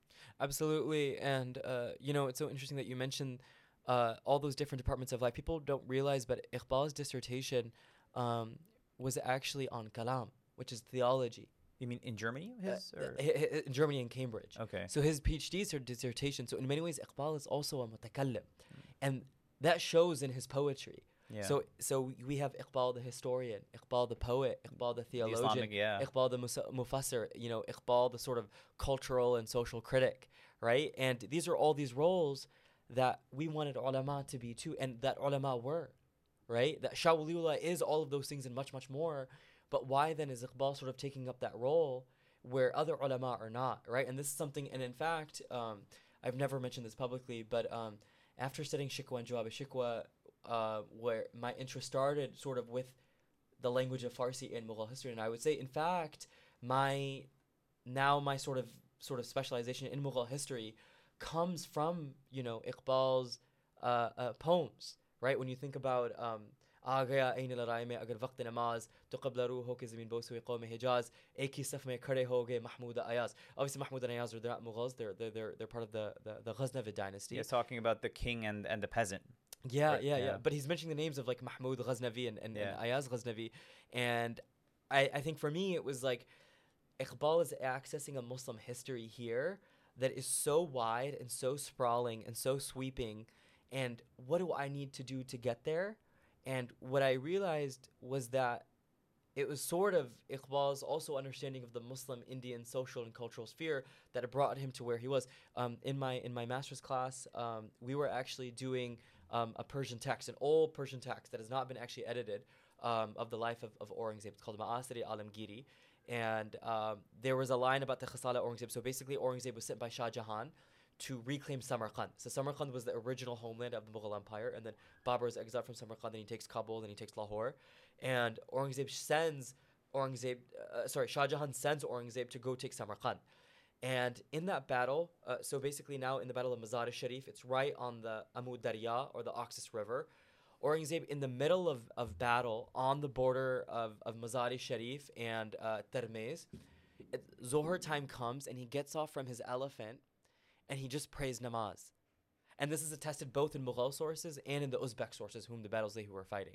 Absolutely. And, uh, you know, it's so interesting that you mentioned uh, all those different departments of life. People don't realize, but Iqbal's dissertation um, was actually on kalam, which is theology. You mean in Germany? His Uh, or? h- h- in Germany and Cambridge. Okay. So his PhD is her dissertation. So in many ways, Iqbal is also a mutakallim. And that shows in his poetry. Yeah. So so we have Iqbal the historian, Iqbal the poet, Iqbal the The theologian, Islamic, yeah. Iqbal the musa- mufassir, you know, Iqbal the sort of cultural and social critic, right? And these are all these roles that we wanted ulama to be too, and that ulama were, right? That Shah Waliullah is all of those things and much, much more. But why then is Iqbal sort of taking up that role where other ulama are not, right? And this is something, and in fact, um, I've never mentioned this publicly, but um, after studying Shikwa and Jawab al-Shikwa, uh, where my interest started sort of with the language of Farsi and Mughal history, and I would say, in fact, my now my sort of sort of specialization in Mughal history comes from, you know, Iqbal's uh, uh, poems, right? When you think about um, आ गया ऐन लड़ाई में अगर वक्त नमाज तो क़ब्ल रूह हो के ज़मीन बोस हुए क़ौम हिजाज एक ही सफ़ में खड़े हो गए Mahmud Ayaz. Obviously Mahmud and Ayaz are they're not Mughals, they're they're they're, they're part of the, the the Ghaznavid dynasty. He's talking about the king and and the peasant. Yeah, Right, yeah, yeah, yeah. But he's mentioning the names of like Mahmud Ghaznavi and, and, Yeah. and Ayaz Ghaznavi. And I, I think for me it was like Iqbal is accessing a Muslim history here that is so wide and so sprawling and so sweeping. And what do I need to do to get there? And what I realized was that it was sort of Iqbal's also understanding of the Muslim Indian social and cultural sphere that brought him to where he was. Um, in my in my master's class, um, we were actually doing um, a Persian text, an old Persian text that has not been actually edited, um, of the life of, of Aurangzeb. It's called Ma'asir Alamgiri. And um, there was a line about the Khisala Aurangzeb. So basically, Aurangzeb was sent by Shah Jahan to reclaim Samarkand. So Samarkand was the original homeland of the Mughal Empire, and then Babur is exiled from Samarkand, then he takes Kabul, then he takes Lahore. And Aurangzeb sends Aurangzeb, uh, sorry, Shah Jahan sends Aurangzeb to go take Samarkand. And in that battle, uh, so basically now in the Battle of Mazar-e-Sharif, it's right on the Amud Darya, or the Oxus River. Aurangzeb, in the middle of, of battle, on the border of, of Mazar-e-Sharif and uh, Termez, it, Zohar time comes, and he gets off from his elephant, and he just prays namaz. And this is attested both in Mughal sources and in the Uzbek sources, whom the battles they who were fighting.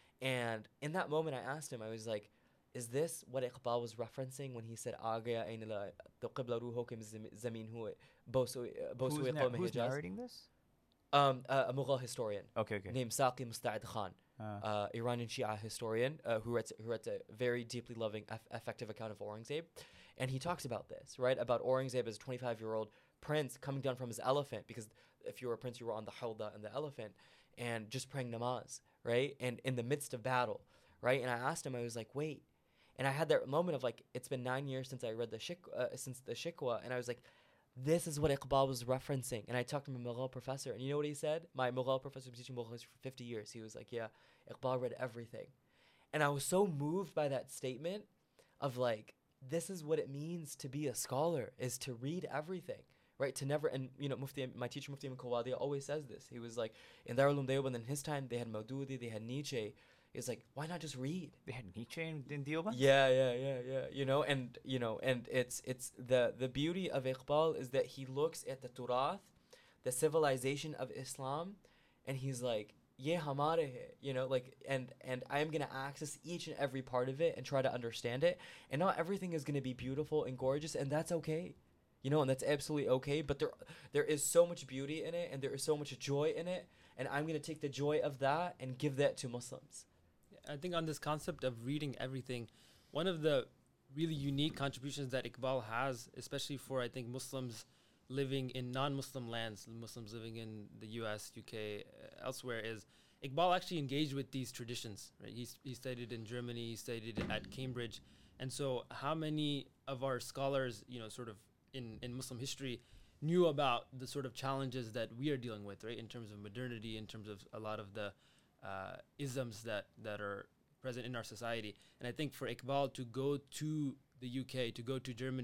And in that moment, I asked him, I was like, is this what Iqbal was referencing when he said, Agaya ainila to qibla ruho ke zameen huwe bosu Who's, bosu na- qawm who's Hijaz? narrating this? Um, uh, a Mughal historian Okay, okay. named Saqi Musta'id Khan, Uh, uh, Iranian Shia historian, uh, who writes who writes a very deeply loving, eff- effective account of Aurangzeb. And he talks about this, right? About Aurangzeb as a twenty-five-year-old prince coming down from his elephant, because if you were a prince, you were on the hawda and the elephant, and just praying namaz, right? And in the midst of battle, right? And I asked him, I was like, wait. And I had that moment of like, it's been nine years since I read the shik, uh, since the Shikwa, and I was like, this is what Iqbal was referencing. And I talked to my Mughal professor, and you know what he said? My Mughal professor was teaching Mughal history for fifty years. He was like, yeah, Iqbal read everything. And I was so moved by that statement of like, this is what it means to be a scholar, is to read everything, right? To never, and you know, Mufti, my teacher Mufti Ibn Qawadia always says this. He was like, in Darul Uloom Deoband in his time, they had Maududi, they had Nietzsche. It's like, why not just read? they had Nietzsche in, in Deoband? Yeah, yeah, yeah, yeah. You know, and you know, and it's it's the the beauty of Iqbal is that he looks at the Turath, the civilization of Islam, and he's like, ye hamare hai, you know, like, and and I'm gonna access each and every part of it and try to understand it. And not everything is gonna be beautiful and gorgeous, and that's okay. You know, and that's absolutely okay. But there there is so much beauty in it, and there is so much joy in it, and I'm gonna take the joy of that and give that to Muslims. I think on this concept of reading everything, one of the really unique contributions that Iqbal has, especially for, I think, Muslims living in non-Muslim lands, Muslims living in the U S, U K, uh, elsewhere, is Iqbal actually engaged with these traditions. Right? He, he studied in Germany, he studied at Cambridge. And so how many of our scholars, you know, sort of in, in Muslim history knew about the sort of challenges that we are dealing with, right, in terms of modernity, in terms of a lot of the uh, isms that, that are present in our society. And I think for Iqbal to go to the U K, to go to Germany,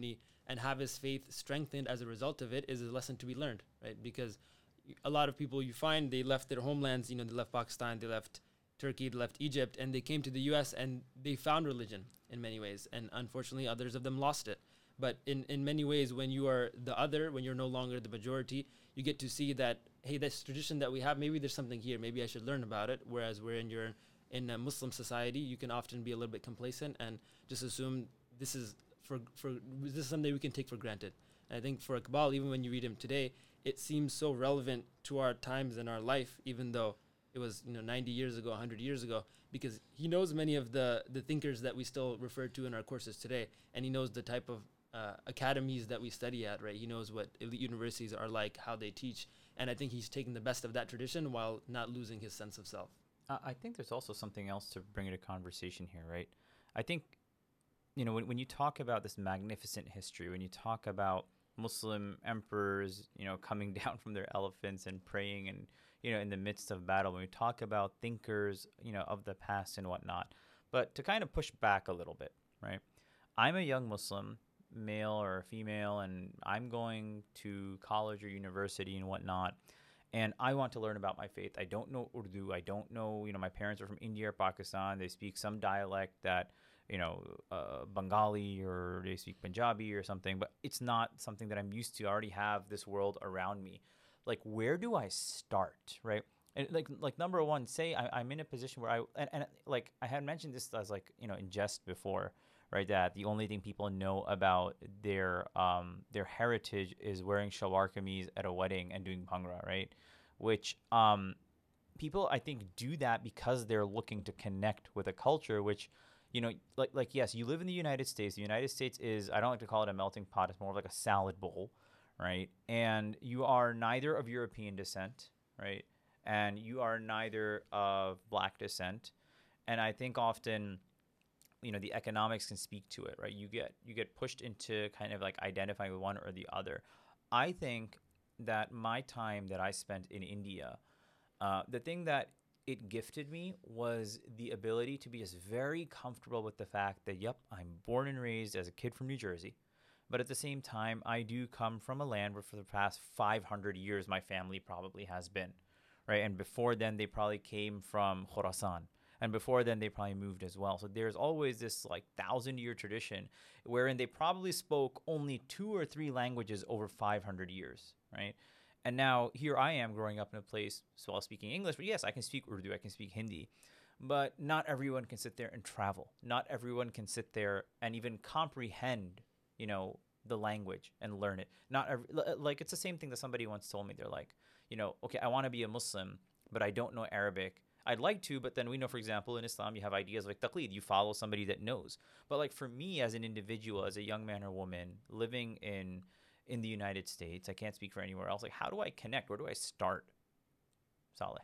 and have his faith strengthened as a result of it is a lesson to be learned, right? Because y- a lot of people you find, they left their homelands, you know, they left Pakistan, they left Turkey, they left Egypt, and they came to the U S and they found religion in many ways. And unfortunately, others of them lost it. But in, in many ways, when you are the other, when you're no longer the majority, you get to see that, hey, this tradition that we have, maybe there's something here. Maybe I should learn about it. Whereas we're in your in a Muslim society, you can often be a little bit complacent and just assume this is for for this is something we can take for granted. And I think for Iqbal, even when you read him today, it seems so relevant to our times and our life, even though it was, you know, ninety years ago, one hundred years ago, because he knows many of the, the thinkers that we still refer to in our courses today, and he knows the type of uh, academies that we study at, right? He knows what elite universities are like, how they teach, and I think he's taking the best of that tradition while not losing his sense of self. Uh, I think there's also something else to bring into conversation here, right? I think, you know, when, when you talk about this magnificent history, when you talk about Muslim emperors, you know, coming down from their elephants and praying and, you know, in the midst of battle, when we talk about thinkers, you know, of the past and whatnot, but to kind of push back a little bit, right? I'm a young Muslim, male or female, and I'm going to college or university and whatnot, and I want to learn about my faith. I don't know Urdu. I don't know, you know, my parents are from India or Pakistan. They speak some dialect that, you know, uh, Bengali, or they speak Punjabi or something, but it's not something that I'm used to. I already have this world around me. Like, where do I start, right? And like, like number one, say I, I'm in a position where I, and, and like I had mentioned this as like, you know, in jest before, right? That the only thing people know about their, um, their heritage is wearing shalwar kameez at a wedding and doing bhangra, right? Which, um, people, I think, do that because they're looking to connect with a culture, which, you know, like, like, yes, you live in the United States. The United States is, I don't like to call it a melting pot. It's more of like a salad bowl, right? And you are neither of European descent, right? And you are neither of Black descent. And I think often, you know, the economics can speak to it, right? You get, you get pushed into kind of like identifying with one or the other. I think that my time that I spent in India, uh, the thing that it gifted me was the ability to be just very comfortable with the fact that, yep, I'm born and raised as a kid from New Jersey. But at the same time, I do come from a land where for the past five hundred years, my family probably has been, right? And before then, they probably came from Khorasan. And before then, they probably moved as well. So there's always this like thousand year tradition wherein they probably spoke only two or three languages over five hundred years, right? And now here I am growing up in a place, so while speaking English, but yes, I can speak Urdu, I can speak Hindi, but not everyone can sit there and travel. Not everyone can sit there and even comprehend, you know, the language and learn it. Not every, like, it's the same thing that somebody once told me. They're like, you know, okay, I want to be a Muslim, but I don't know Arabic. I'd like to, but then we know, for example, in Islam, you have ideas like taqlid. You follow somebody that knows. But like for me as an individual, as a young man or woman living in in the United States, I can't speak for anywhere else. Like, how do I connect? Where do I start? Saleh.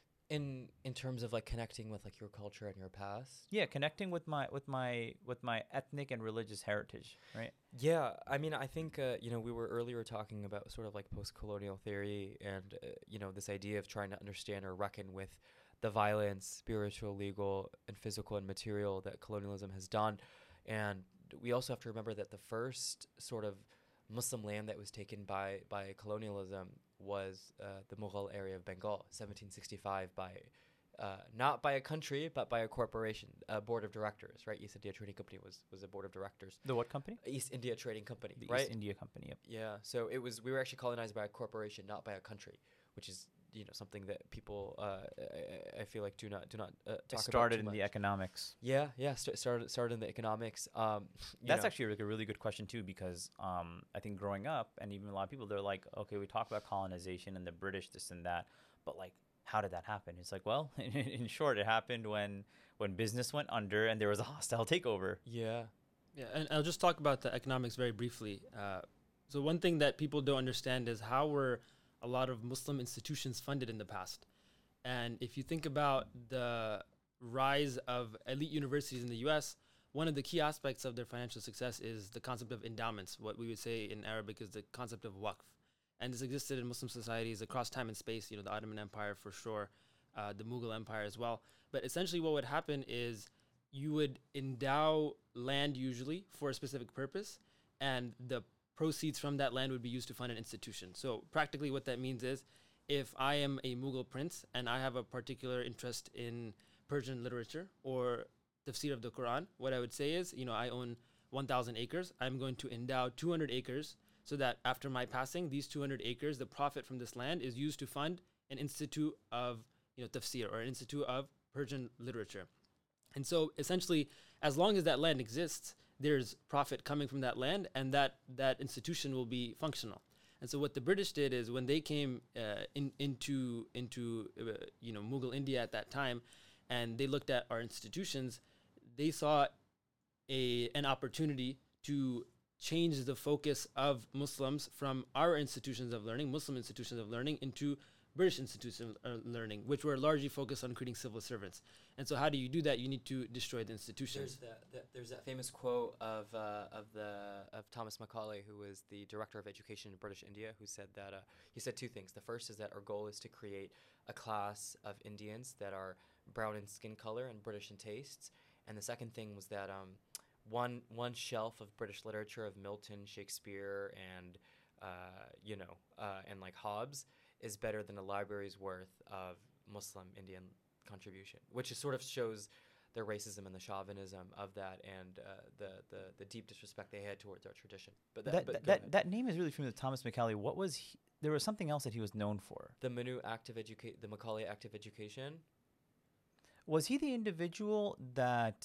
In in terms of like connecting with like your culture and your past. Yeah, connecting with my with my with my ethnic and religious heritage, right? Yeah, I mean, I think uh, you know, we were earlier talking about sort of like post-colonial theory and uh, you know, this idea of trying to understand or reckon with the violence, spiritual, legal, and physical and material that colonialism has done. And we also have to remember that the first sort of Muslim land that was taken by by colonialism was uh, the Mughal area of Bengal, seventeen sixty-five, by uh, not by a country but by a corporation, a board of directors, right? East India Trading Company was was a board of directors. The what company? East India Trading Company, The right? East India Company. Yep. Yeah. So it was, we were actually colonized by a corporation, not by a country, which is, you know, something that people uh, I, I feel like do not do not uh, talk It started in about too the much. economics. Yeah, yeah. St- started started in the economics. Um, you That's know. actually like a really good question too, because um, I think growing up, and even a lot of people, they're like, okay, we talk about colonization and the British, this and that, but like, how did that happen? It's like, well, in, in short, it happened when when business went under and there was a hostile takeover. Yeah. Yeah, and I'll just talk about the economics very briefly. Uh, so one thing that people don't understand is how were a lot of Muslim institutions funded in the past. And if you think about the rise of elite universities in the U S, one of the key aspects of their financial success is the concept of endowments. What we would say in Arabic is the concept of waqf. And this existed in Muslim societies across time and space, you know, the Ottoman Empire for sure, uh, the Mughal Empire as well. But essentially what would happen is you would endow land usually for a specific purpose, and the proceeds from that land would be used to fund an institution. So practically what that means is, if I am a Mughal prince and I have a particular interest in Persian literature or tafsir of the Quran, what I would say is, you know, I own one thousand acres. I'm going to endow two hundred acres so that after my passing, these two hundred acres, the profit from this land is used to fund an institute of, you know, tafsir or an institute of Persian literature. And so essentially, as long as that land exists, there's profit coming from that land, and that, that institution will be functional. And so what the British did is, when they came uh, in, into, into uh, you know, Mughal India at that time, and they looked at our institutions, they saw a an opportunity to change the focus of Muslims from our institutions of learning, Muslim institutions of learning, into British institutions of learning, which were largely focused on creating civil servants. And so how do you do that? You need to destroy the institutions. There's that, that there's that famous quote of uh, of the of Thomas Macaulay, who was the director of education in British India, who said that uh, he said two things. The first is that our goal is to create a class of Indians that are brown in skin color and British in tastes. And the second thing was that um, one one shelf of British literature of Milton, Shakespeare, and uh, you know, uh, and like Hobbes is better than a library's worth of Muslim Indian contribution, which is sort of shows the racism and the chauvinism of that, and uh, the, the the deep disrespect they had towards our tradition. But that That but that, go that, ahead. that name is really familiar. Thomas Macaulay. What was he, there was something else that he was known for? the Manu Active Educa- the Macaulay Active Education. Was he the individual that,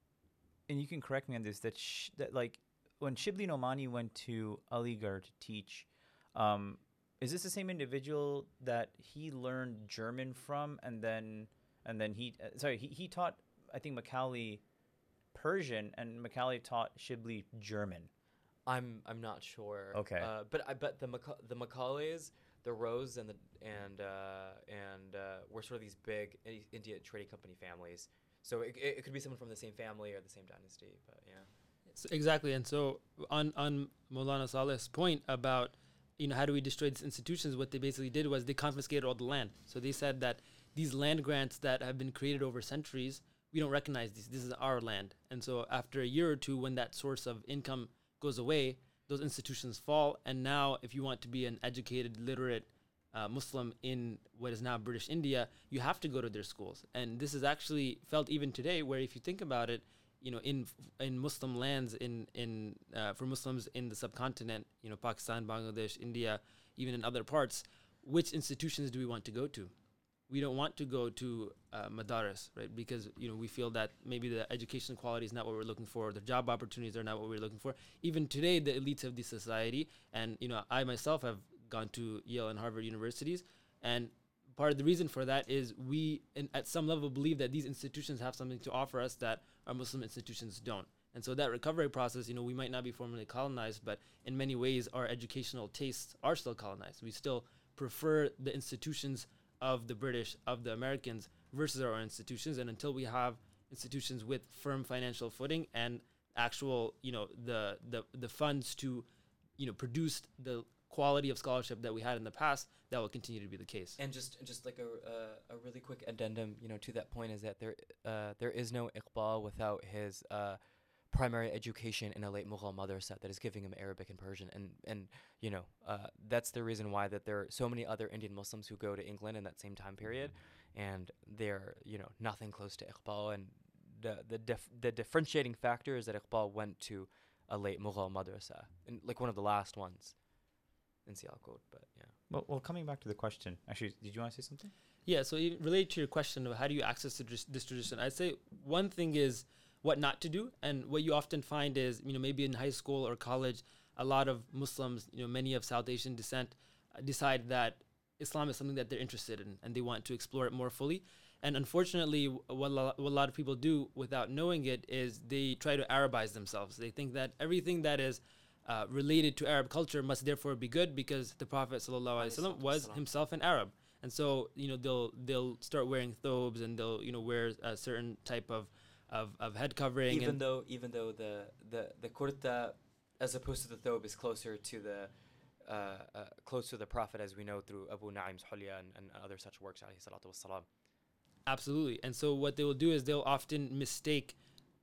and you can correct me on this, that sh- that like when Shibli Nomani went to Aligarh to teach, um, is this the same individual that he learned German from, and then and then he uh, sorry he, he taught, I think, Macaulay Persian, and Macaulay taught Shibli German. I'm I'm not sure. Okay. Uh, but I bet the Maca- the Macaulays, the Rose, and the and uh, and uh, were sort of these big I- India trading company families. So it, it, it could be someone from the same family or the same dynasty. But yeah. So exactly. And so on, on Maulana Saleh's point about, you know, how do we destroy these institutions, what they basically did was they confiscated all the land. So they said that these land grants that have been created over centuries, we don't recognize these. This is our land. And so after a year or two, when that source of income goes away, those institutions fall. And now if you want to be an educated, literate uh, Muslim in what is now British India, you have to go to their schools. And this is actually felt even today, where if you think about it, you know, in in Muslim lands, in in uh, for Muslims in the subcontinent, you know, Pakistan, Bangladesh, India, even in other parts, which institutions do we want to go to? We don't want to go to uh, madaris, right? Because, you know, we feel that maybe the education quality is not what we're looking for, the job opportunities are not what we're looking for. Even today, the elites of the society, and, you know, I myself have gone to Yale and Harvard universities, and part of the reason for that is we, in, at some level, believe that these institutions have something to offer us that our Muslim institutions don't. And so that recovery process, you know, we might not be formally colonized, but in many ways, our educational tastes are still colonized. We still prefer the institutions of the British, of the Americans, versus our own institutions. And until we have institutions with firm financial footing and actual, you know, the the the funds to, you know, produce the quality of scholarship that we had in the past, that will continue to be the case. And just just like a uh, a really quick addendum, you know, to that point is that there uh, there is no Iqbal without his uh, primary education in a late Mughal madrasa that is giving him Arabic and Persian, and and you know uh, that's the reason why that there are so many other Indian Muslims who go to England in that same time period, and they're, you know, nothing close to Iqbal. And the the dif- the differentiating factor is that Iqbal went to a late Mughal madrasa, and like one of the last ones in Sialkot. But yeah. Well, well, coming back to the question, actually, did you want to say something? Yeah, so even related to your question of how do you access this, this tradition, I'd say one thing is what not to do. And what you often find is, you know, maybe in high school or college, a lot of Muslims, you know, many of South Asian descent, uh, decide that Islam is something that they're interested in and they want to explore it more fully. And unfortunately, w- what, lo- what a lot of people do without knowing it is they try to Arabize themselves. They think that everything that is uh, related to Arab culture must therefore be good because the Prophet ﷺ was himself an Arab. And so, you know, they'll they'll start wearing thobes and they'll, you know, wear a certain type of of, of head covering. Even and though even though the, the, the kurta, as opposed to the thobe, is closer to the uh, uh, close to the Prophet, as we know through Abu Na'im's Hulya and, and other such works, alayhi salatu wassalam. Absolutely. And so what they will do is they'll often mistake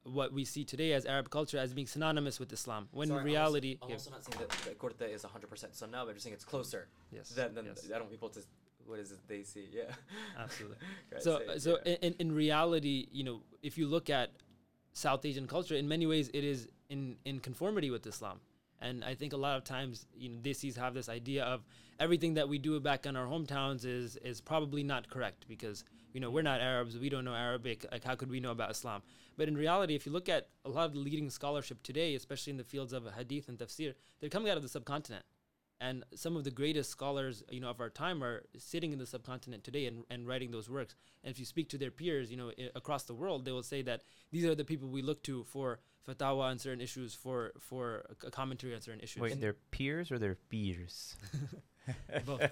what we see today as Arab culture as being synonymous with Islam, when Sorry, in reality, I'm also, I'm also not saying that, that Kurta is one hundred percent Sunnah, but I'm just saying it's closer. yes, Than, than yes. I don't want people to, what is it they see? Yeah. Absolutely. Right, So, say, so yeah. in, in reality, you know, if you look at South Asian culture, in many ways, it is in, in conformity with Islam. And I think a lot of times, you know, Desis have this idea of everything that we do back in our hometowns is is probably not correct because, you know, we're not Arabs, we don't know Arabic, like how could we know about Islam? But in reality, if you look at a lot of the leading scholarship today, especially in the fields of hadith and tafsir, they're coming out of the subcontinent. And some of the greatest scholars, you know, of our time are sitting in the subcontinent today and, and writing those works. And if you speak to their peers, you know, I- across the world, they will say that these are the people we look to for fatwa on certain issues, for for a commentary on certain issues. Wait, And they're peers or they're peers? both.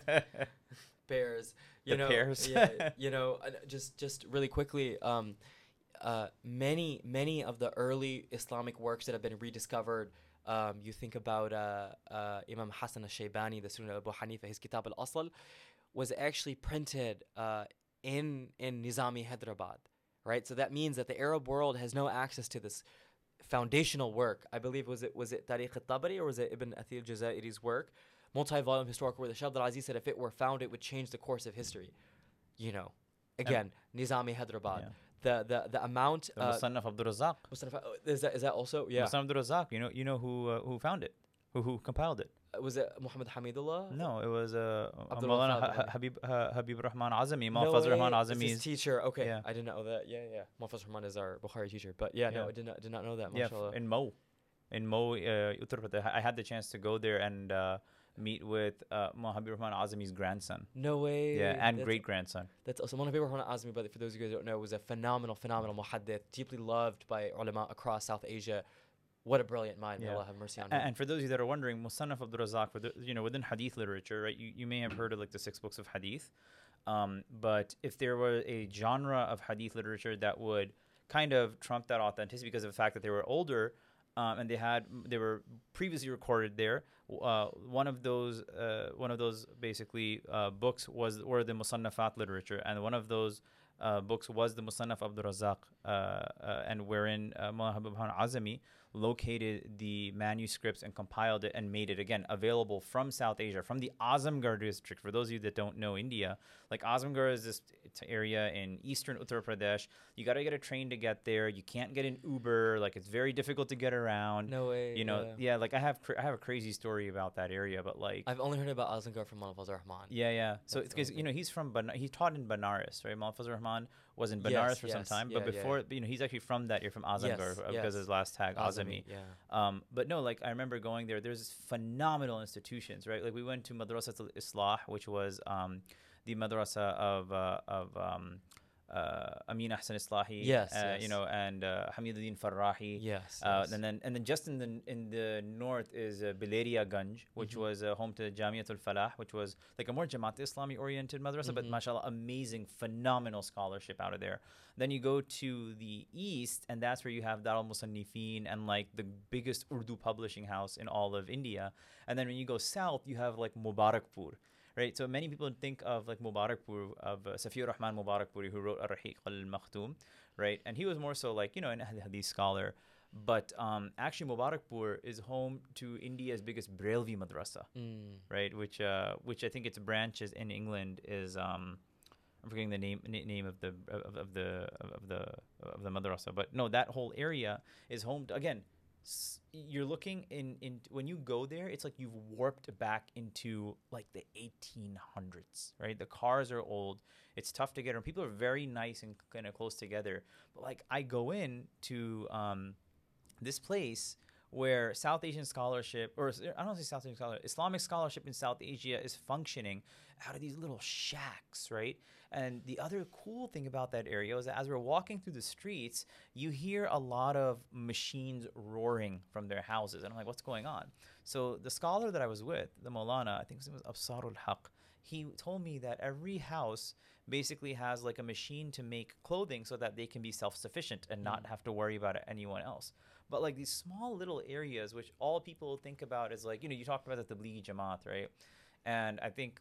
Bears, you The know, pears. yeah, you know, uh, just just really quickly, um, uh, many many of the early Islamic works that have been rediscovered. Um, you think about uh, uh, Imam Hassan al-Shaybani, the student of Abu Hanifa, his Kitab al-Asl was actually printed uh, in in Nizami Hyderabad, right? So that means that the Arab world has no access to this foundational work. I believe was it was it Tariq al-Tabari or was it Ibn Athil Jazairi's work, multi-volume historical work. The Shah Abdul Aziz said if it were found, it would change the course of history. You know, again, Nizami Hyderabad. Yeah. The the the amount. The Uh, Musannaf Abdul Razzaq. Musannaf- uh, is that is that also yeah? Musannaf Abdul Razzaq. You know, you know who uh, who found it, who who compiled it. Uh, Was it Muhammad Hamidullah? No, it was uh, Abdullah Maulana Fadl. Ha- Ha- Habib uh, Habib Rahman Azami, No Mahfaz Rahman way, it's his Azami's. teacher. Okay, yeah. I didn't know that. Yeah, yeah. Mahfaz Rahman is our Bukhari teacher, but yeah, no, Yeah. I did not did not know that. Yeah, f- Mashallah. in Mo, in Mo, uh, Uttar Pradesh. I had the chance to go there and uh, meet with uh, Habib Rahman Azami's grandson. No way. Yeah, and That's- great grandson. That's also Mawlana Habib Rahman Azmi, but for those of you guys who don't know, was a phenomenal, phenomenal muhaddith, deeply loved by ulama across South Asia. What a brilliant mind. May Yeah. Allah have mercy on A- him. And for those of you that are wondering, Musannaf Abdul Razzaq, for the, you know, within hadith literature, right? You, you may have heard of like the six books of hadith. Um, but if there were a genre of hadith literature that would kind of trump that authenticity because of the fact that they were older, um, and they had they were previously recorded there. Uh, one of those uh, one of those basically uh, books was were the Musannafat literature, and one of those uh, books was the Musannaf Abdul Razzaq, uh, uh, and wherein uh, Mullah Habib Khan Azami located the manuscripts and compiled it and made it again available from South Asia, from the Azamgarh district. For those of you that don't know India, like Azamgarh is this it's area in eastern Uttar Pradesh. You got to get a train to get there. You can't get an Uber. Like it's very difficult to get around. No way. You know, yeah. yeah. Like I have, cr- I have a crazy story about that area, but like, I've only heard about Azangar from Mawlana Fazl Rahman. yeah, yeah. So That's it's because you amazing. know he's from Ban- he taught in Banaras, right? Mullah Fazl Rahman was in Banaras Yes, for some yes, time, yeah, but yeah. before you know he's actually from that. You're from Azamgarh Yes, uh, because yes. his last tag Azami. Yeah. Um, but no, like I remember going there. There's this phenomenal institutions, right? Like we went to Madrasat al-Islah, which was um, the madrasa of uh, of um, uh, Amin Ahsan Islahi, Yes, uh, yes. you know, and uh, Hamiduddin Farrahi. Yes. Uh, yes. and then and then just in the in the north is uh, Bilaria Ganj, which Mhm. was uh, home to Jamiatul Falah, which was like a more Jamaat Islami oriented madrasa, but Mhm. mashallah, amazing, phenomenal scholarship out of there. Then you go to the east, and that's where you have Dar al Musannifin and like the biggest Urdu publishing house in all of India. And then when you go south, you have like Mubarakpur. Right, so many people think of like Mubarakpur of uh, Safiur Rahman Mubarakpuri, who wrote Ar-Rahiq al-Makhtum, right? And he was more so like, you know, an Ahl Hadith scholar. But um, actually, Mubarakpur is home to India's biggest Brailvi madrasa, Mm. right? Which uh, which I think its branches in England is um, I'm forgetting the name na- name of the of, of the of the of the madrasa. But no, that whole area is home to, again. S- you're looking in in when you go there, it's like you've warped back into like the eighteen hundreds, right? The cars are old, it's tough to get around. People are very nice and kind of close together, but like I go in to um this place where South Asian scholarship, or I don't want to say South Asian scholarship, Islamic scholarship in South Asia is functioning out of these little shacks, right? And the other cool thing about that area is that as we're walking through the streets, you hear a lot of machines roaring from their houses. And I'm like, what's going on? So the scholar that I was with, the Maulana, I think his name was Absarul Haq, he told me that every house basically has like a machine to make clothing so that they can be self-sufficient and not Mm. have to worry about anyone else. But like these small little areas, which all people think about is like, you know, you talked about the Tablighi Jamaat, right? And I think,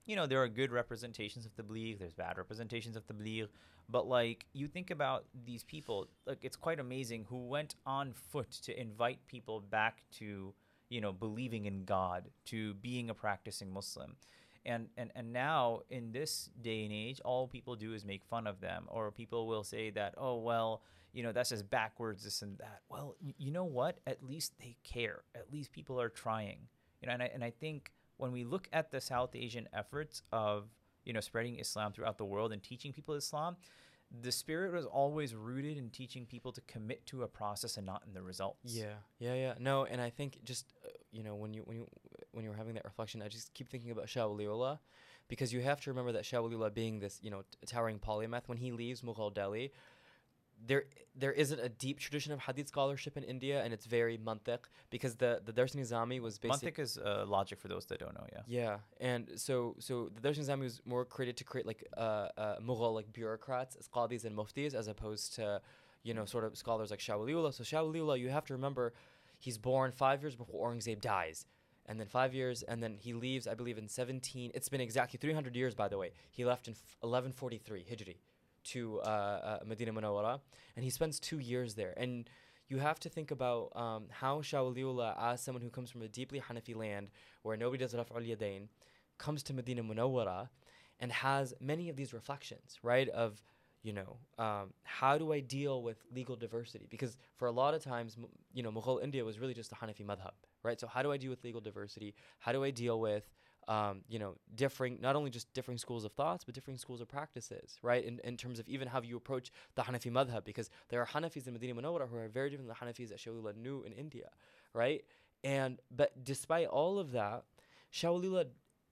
you know, there are good representations of tabligh, there's bad representations of tabligh, but like you think about these people, like it's quite amazing who went on foot to invite people back to, you know, believing in God, to being a practicing Muslim. And, and and now in this day and age, all people do is make fun of them, or people will say that, oh well, you know, that's just backwards, this and that. Well, y- you know what? At least they care. At least people are trying. You know, and I and I think when we look at the South Asian efforts of, you know, spreading Islam throughout the world and teaching people Islam, the spirit was always rooted in teaching people to commit to a process and not in the results. Yeah, yeah, yeah. No, and I think just uh, you know, when you when you when you were having that reflection, I just keep thinking about Shah Waliullah, because you have to remember that Shah Waliullah, being this, you know, t- towering polymath, when he leaves Mughal Delhi, there there isn't a deep tradition of hadith scholarship in India, and it's very mantiq, because the the Dars Nizami was basically Mantiq is uh, logic for those that don't know. Yeah. yeah, and so so the Dars Nizami was more created to create like uh, uh Mughal like bureaucrats as qadis and muftis, as opposed to, you know, sort of scholars like Shah Waliullah. So Shah Waliullah, you have to remember, he's born five years before Aurangzeb dies. And then five years, and then he leaves, I believe, in seventeen. It's been exactly three hundred years, by the way. He left in f- eleven forty-three Hijri to uh, uh, Medina Munawwara, and he spends two years there. And you have to think about um, how Shah Waliullah, as someone who comes from a deeply Hanafi land where nobody does Raf'ul Yadayn, comes to Medina Munawwara and has many of these reflections, right, of, you know, um, how do I deal with legal diversity? Because for a lot of times, m- you know, Mughal India was really just a Hanafi madhab, right? So how do I deal with legal diversity? How do I deal with, um, you know, differing, not only just differing schools of thoughts, but differing schools of practices, right? In, in terms of even how you approach the Hanafi madhab, because there are Hanafis in Medina Munawwara who are very different than the Hanafis that Shah Waliullah knew in India, right? And, but despite all of that, Shah Waliullah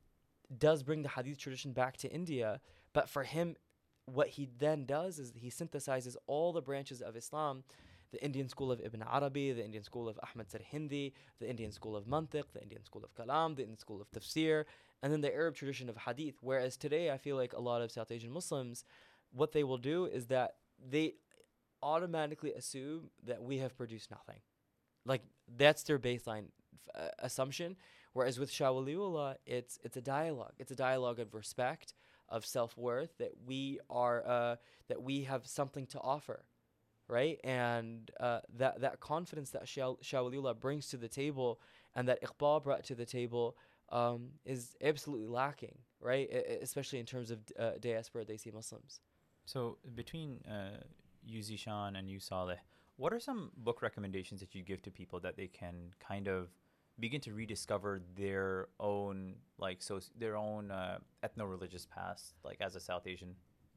does bring the hadith tradition back to India, but for him, what he then does is he synthesizes all the branches of Islam, the Indian school of Ibn Arabi, the Indian school of Ahmad Sarhindi, the Indian school of Mantiq, the Indian school of Kalam, the Indian school of Tafsir, and then the Arab tradition of Hadith. Whereas today, I feel like a lot of South Asian Muslims, what they will do is that they automatically assume that we have produced nothing. Like, that's their baseline f- uh, assumption. Whereas with Shah Waliullah, it's it's a dialogue. It's a dialogue of respect, of self-worth, that we are uh, that we have something to offer, right? And uh, that that confidence that Shah, Shah Waliullah brings to the table, and that Iqbal brought to the table, um, is absolutely lacking, right? I, I- especially in terms of uh, diaspora Desi Muslims. So between uh, you, Zishan, and you, Saleh, what are some book recommendations that you give to people that they can kind of begin to rediscover their own, like, so their own uh, ethno-religious past, like as a South Asian?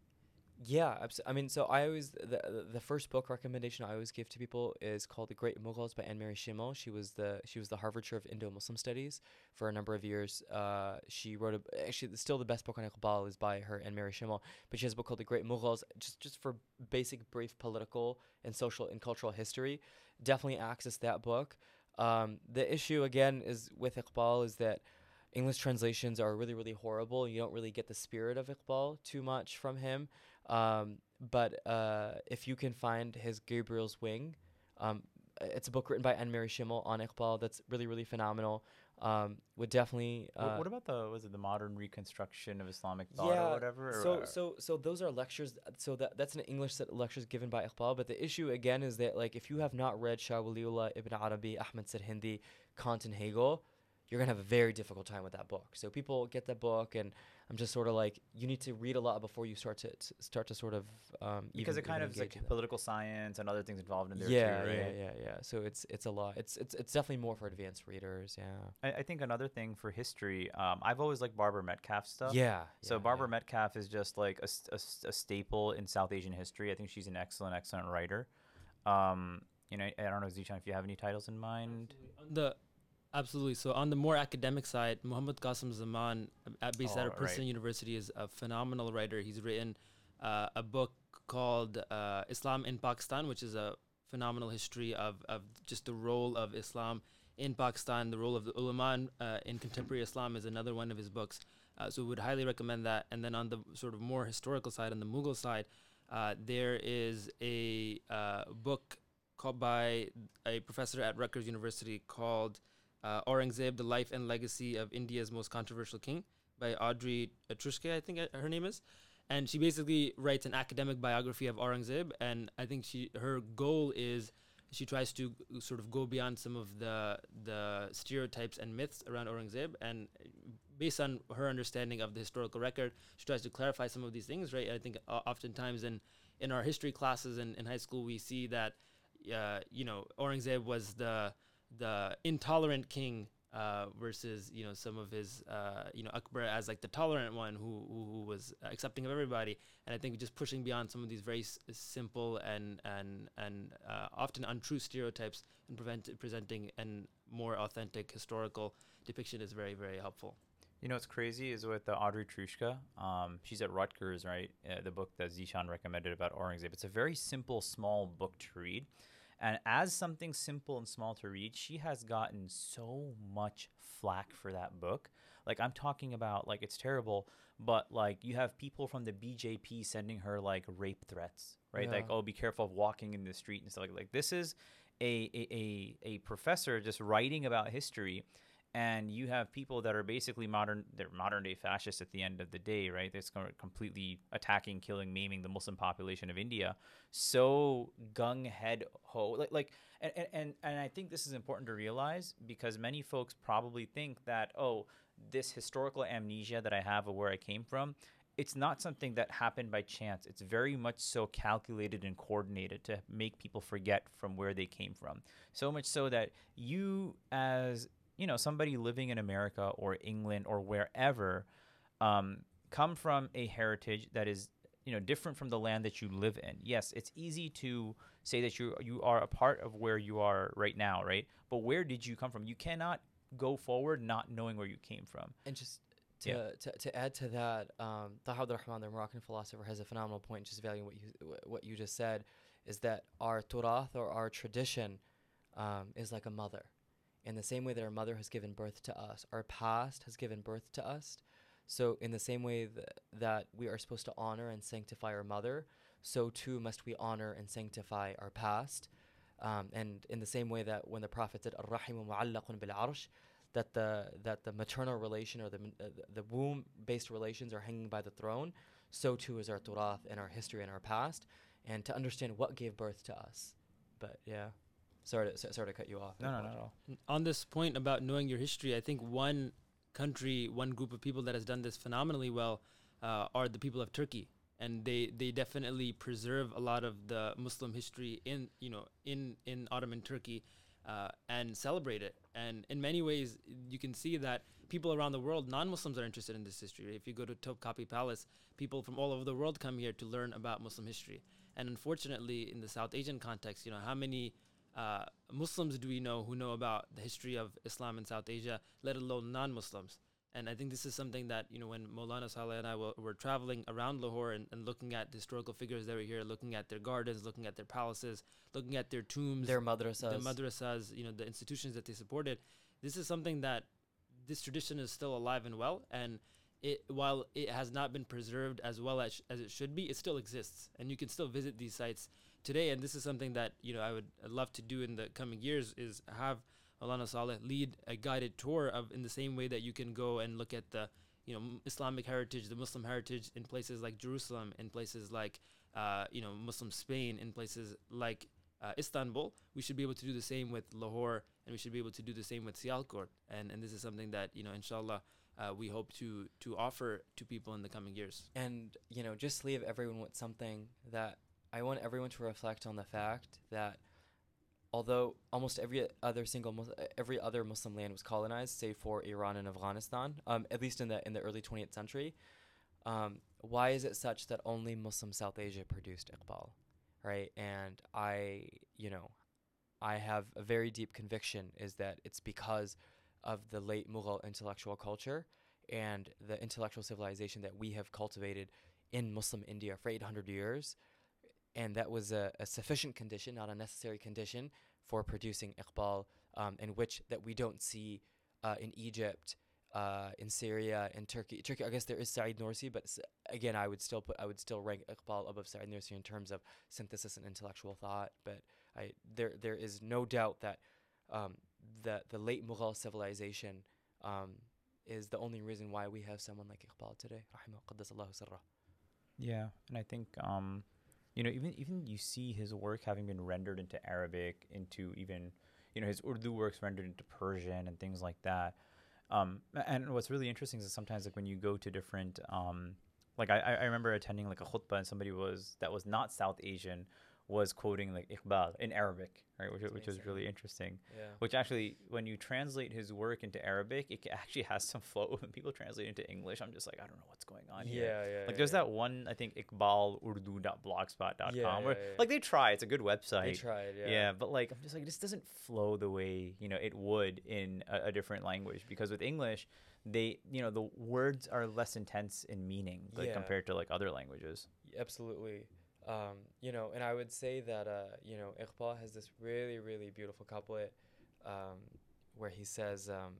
Yeah, abs- I mean, so I always the the- the first book recommendation I always give to people is called The Great Mughals by Anne-Marie Shimo. She was the she was the Harvard Chair of Indo-Muslim Studies for a number of years. Uh, she wrote a actually still the best book on Iqbal is by her, Anne-Marie Shimo, but she has a book called The Great Mughals, just just for basic brief political and social and cultural history. Definitely access that book. Um, the issue again is with Iqbal is that English translations are really, really horrible. You don't really get the spirit of Iqbal too much from him. Um, but uh, if you can find his Gabriel's Wing, um, it's a book written by Anne-Marie Schimmel on Iqbal that's really, really phenomenal. Um, would definitely. Uh, what, what about the was it the modern reconstruction of Islamic thought yeah, or whatever? Or, So, or- so, so those are lectures. So that that's an English set of lectures given by Iqbal. But the issue again is that, like, if you have not read Shah Waliullah, Ibn Arabi, Ahmad Sarhindi, Kant, and Hegel, you're gonna have a very difficult time with that book. So people get that book, and I'm just sort of like, you need to read a lot before you start to, to start to sort of um, because even, it kind even of is like engage in that. political science and other things involved in there Yeah, too, right? yeah, yeah, yeah. So it's it's a lot. It's it's it's definitely more for advanced readers. Yeah. I, I think another thing for history, um, I've always liked Barbara Metcalf stuff. Yeah. So yeah, Barbara yeah. Metcalf is just like a, s- a s- a staple in South Asian history. I think she's an excellent, excellent writer. Um, you know, I don't know, Zishan, if you have any titles in mind. On the absolutely. So on the more academic side, Muhammad Qasim Zaman, uh, at based Oh, out of Princeton right. University, is a phenomenal writer. He's written uh, a book called uh, Islam in Pakistan, which is a phenomenal history of, of just the role of Islam in Pakistan. The role of the ulama in, uh, in contemporary Islam is another one of his books. Uh, so we would highly recommend that. And then on the sort of more historical side, on the Mughal side, uh, there is a uh, book called by a professor at Rutgers University called uh, Aurangzeb, The Life and Legacy of India's Most Controversial King, by Audrey Trushke, I think uh, her name is. And she basically writes an academic biography of Aurangzeb. And I think she her goal is she tries to g- sort of go beyond some of the the stereotypes and myths around Aurangzeb. And based on her understanding of the historical record, she tries to clarify some of these things, right? I think uh, oftentimes in, in our history classes in, in high school, we see that, uh, you know, Aurangzeb was the the intolerant king uh, versus, you know, some of his, uh, you know, Akbar as like the tolerant one who, who, who was accepting of everybody. And I think just pushing beyond some of these very s- simple and and and uh, often untrue stereotypes and prevent presenting an more authentic historical depiction is very, very helpful. You know what's crazy is with uh, Audrey Trushka. Um, she's at Rutgers, right? Uh, the book that Zishan recommended about Aurangzeb. It's a very simple, small book to read. And as something simple and small to read, she has gotten so much flack for that book. Like, I'm talking about, like, it's terrible, but, like, you have people from the B J P sending her, like, rape threats, right? Yeah. Like, oh, be careful of walking in the street and stuff like Like, this is a, a, a, a professor just writing about history. And you have people that are basically modern, they're modern day fascists at the end of the day, right? They're completely attacking, killing, maiming the Muslim population of India. So gung head ho, like, like, and, and, and I think this is important to realize because many folks probably think that, oh, this historical amnesia that I have of where I came from, it's not something that happened by chance. It's very much so calculated and coordinated to make people forget from where they came from. So much so that you as you know, somebody living in America or England or wherever, um, come from a heritage that is, you know, different from the land that you live in. Yes, it's easy to say that you you are a part of where you are right now, right? But where did you come from? You cannot go forward not knowing where you came from. And just to, Yeah. to, to add to that, um, Taha Abdul Rahman, the Moroccan philosopher, has a phenomenal point, just valuing what you wh- what you just said, is that our turath or our tradition um, is like a mother. In the same way that our mother has given birth to us, our past has given birth to us. So in the same way th- that we are supposed to honor and sanctify our mother, so too must we honor and sanctify our past. Um, and in the same way that when the Prophet said, "Ar-Rahimu mu'allaqun bil-arsh," that the that the maternal relation or the uh, the womb-based relations are hanging by the throne, so too is our turath and our history and our past, and to understand what gave birth to us. But yeah. Sorry to, so- sorry to cut you off. No, no, not at all. N- On this point about knowing your history, I think one country, one group of people that has done this phenomenally well uh, are the people of Turkey, and they, they definitely preserve a lot of the Muslim history in you know in in Ottoman Turkey uh, and celebrate it. And in many ways, you can see that people around the world, non-Muslims, are interested in this history. If you go to Topkapi Palace, people from all over the world come here to learn about Muslim history. And unfortunately, in the South Asian context, you know how many Uh, Muslims do we know who know about the history of Islam in South Asia, let alone non-Muslims? And I think this is something that, you know, when Maulana Saleh and I w- were traveling around Lahore and, and looking at the historical figures that were here, looking at their gardens, looking at their palaces, looking at their tombs, Their madrasas. the madrasas, you know, the institutions that they supported, this is something that this tradition is still alive and well. And it, while it has not been preserved as well as, sh- as it should be, it still exists. And you can still visit these sites today. And this is something that, you know, I would love to do in the coming years, is have Maulana Saleh lead a guided tour of, in the same way that you can go and look at the, you know, m- Islamic heritage, the Muslim heritage in places like Jerusalem, in places like, uh, you know, Muslim Spain, in places like uh, Istanbul. We should be able to do the same with Lahore, and we should be able to do the same with Sialkot. And and this is something that, you know, inshallah, uh, we hope to to offer to people in the coming years. And, you know, just leave everyone with something that I want everyone to reflect on the fact that although almost every other single Mus- every other Muslim land was colonized, save for Iran and Afghanistan, um, at least in the in the early twentieth century, um, why is it such that only Muslim South Asia produced Iqbal, right? And I, you know, I have a very deep conviction is that it's because of the late Mughal intellectual culture and the intellectual civilization that we have cultivated in Muslim India for eight hundred years. And that was a, a sufficient condition, not a necessary condition, for producing Iqbal, um, in which that we don't see uh, in Egypt, uh, in Syria, in Turkey. Turkey, I guess there is Said Nursi, but s- again, I would still put, I would still rank Iqbal above Said Nursi in terms of synthesis and intellectual thought. But I, there, there is no doubt that um, the the late Mughal civilization um, is the only reason why we have someone like Iqbal today. Rahimah qaddasallahu sirrah. Yeah, and I think um, you know, even even you see his work having been rendered into Arabic, into even you know his Urdu works rendered into Persian and things like that. Um, and what's really interesting is that sometimes like when you go to different um, like I I remember attending like a khutbah and somebody was that was not South Asian was quoting like Iqbal in Arabic, right, which which was really interesting. Yeah. Which actually, when you translate his work into Arabic, it actually has some flow. When people translate into English, I'm just like, I don't know what's going on Yeah, here. yeah. Like yeah, there's yeah. that one, I think iqbal urdu dot blogspot dot com Yeah, where yeah, yeah. like they try, it's a good website. They tried, yeah. Yeah, but like I'm just like, this doesn't flow the way, you know, it would in a, a different language, because with English, they, you know, the words are less intense in meaning, like Yeah. compared to like other languages. Absolutely. Um, you know, and I would say that, uh, you know, Iqbal has this really, really beautiful couplet um, where he says, um,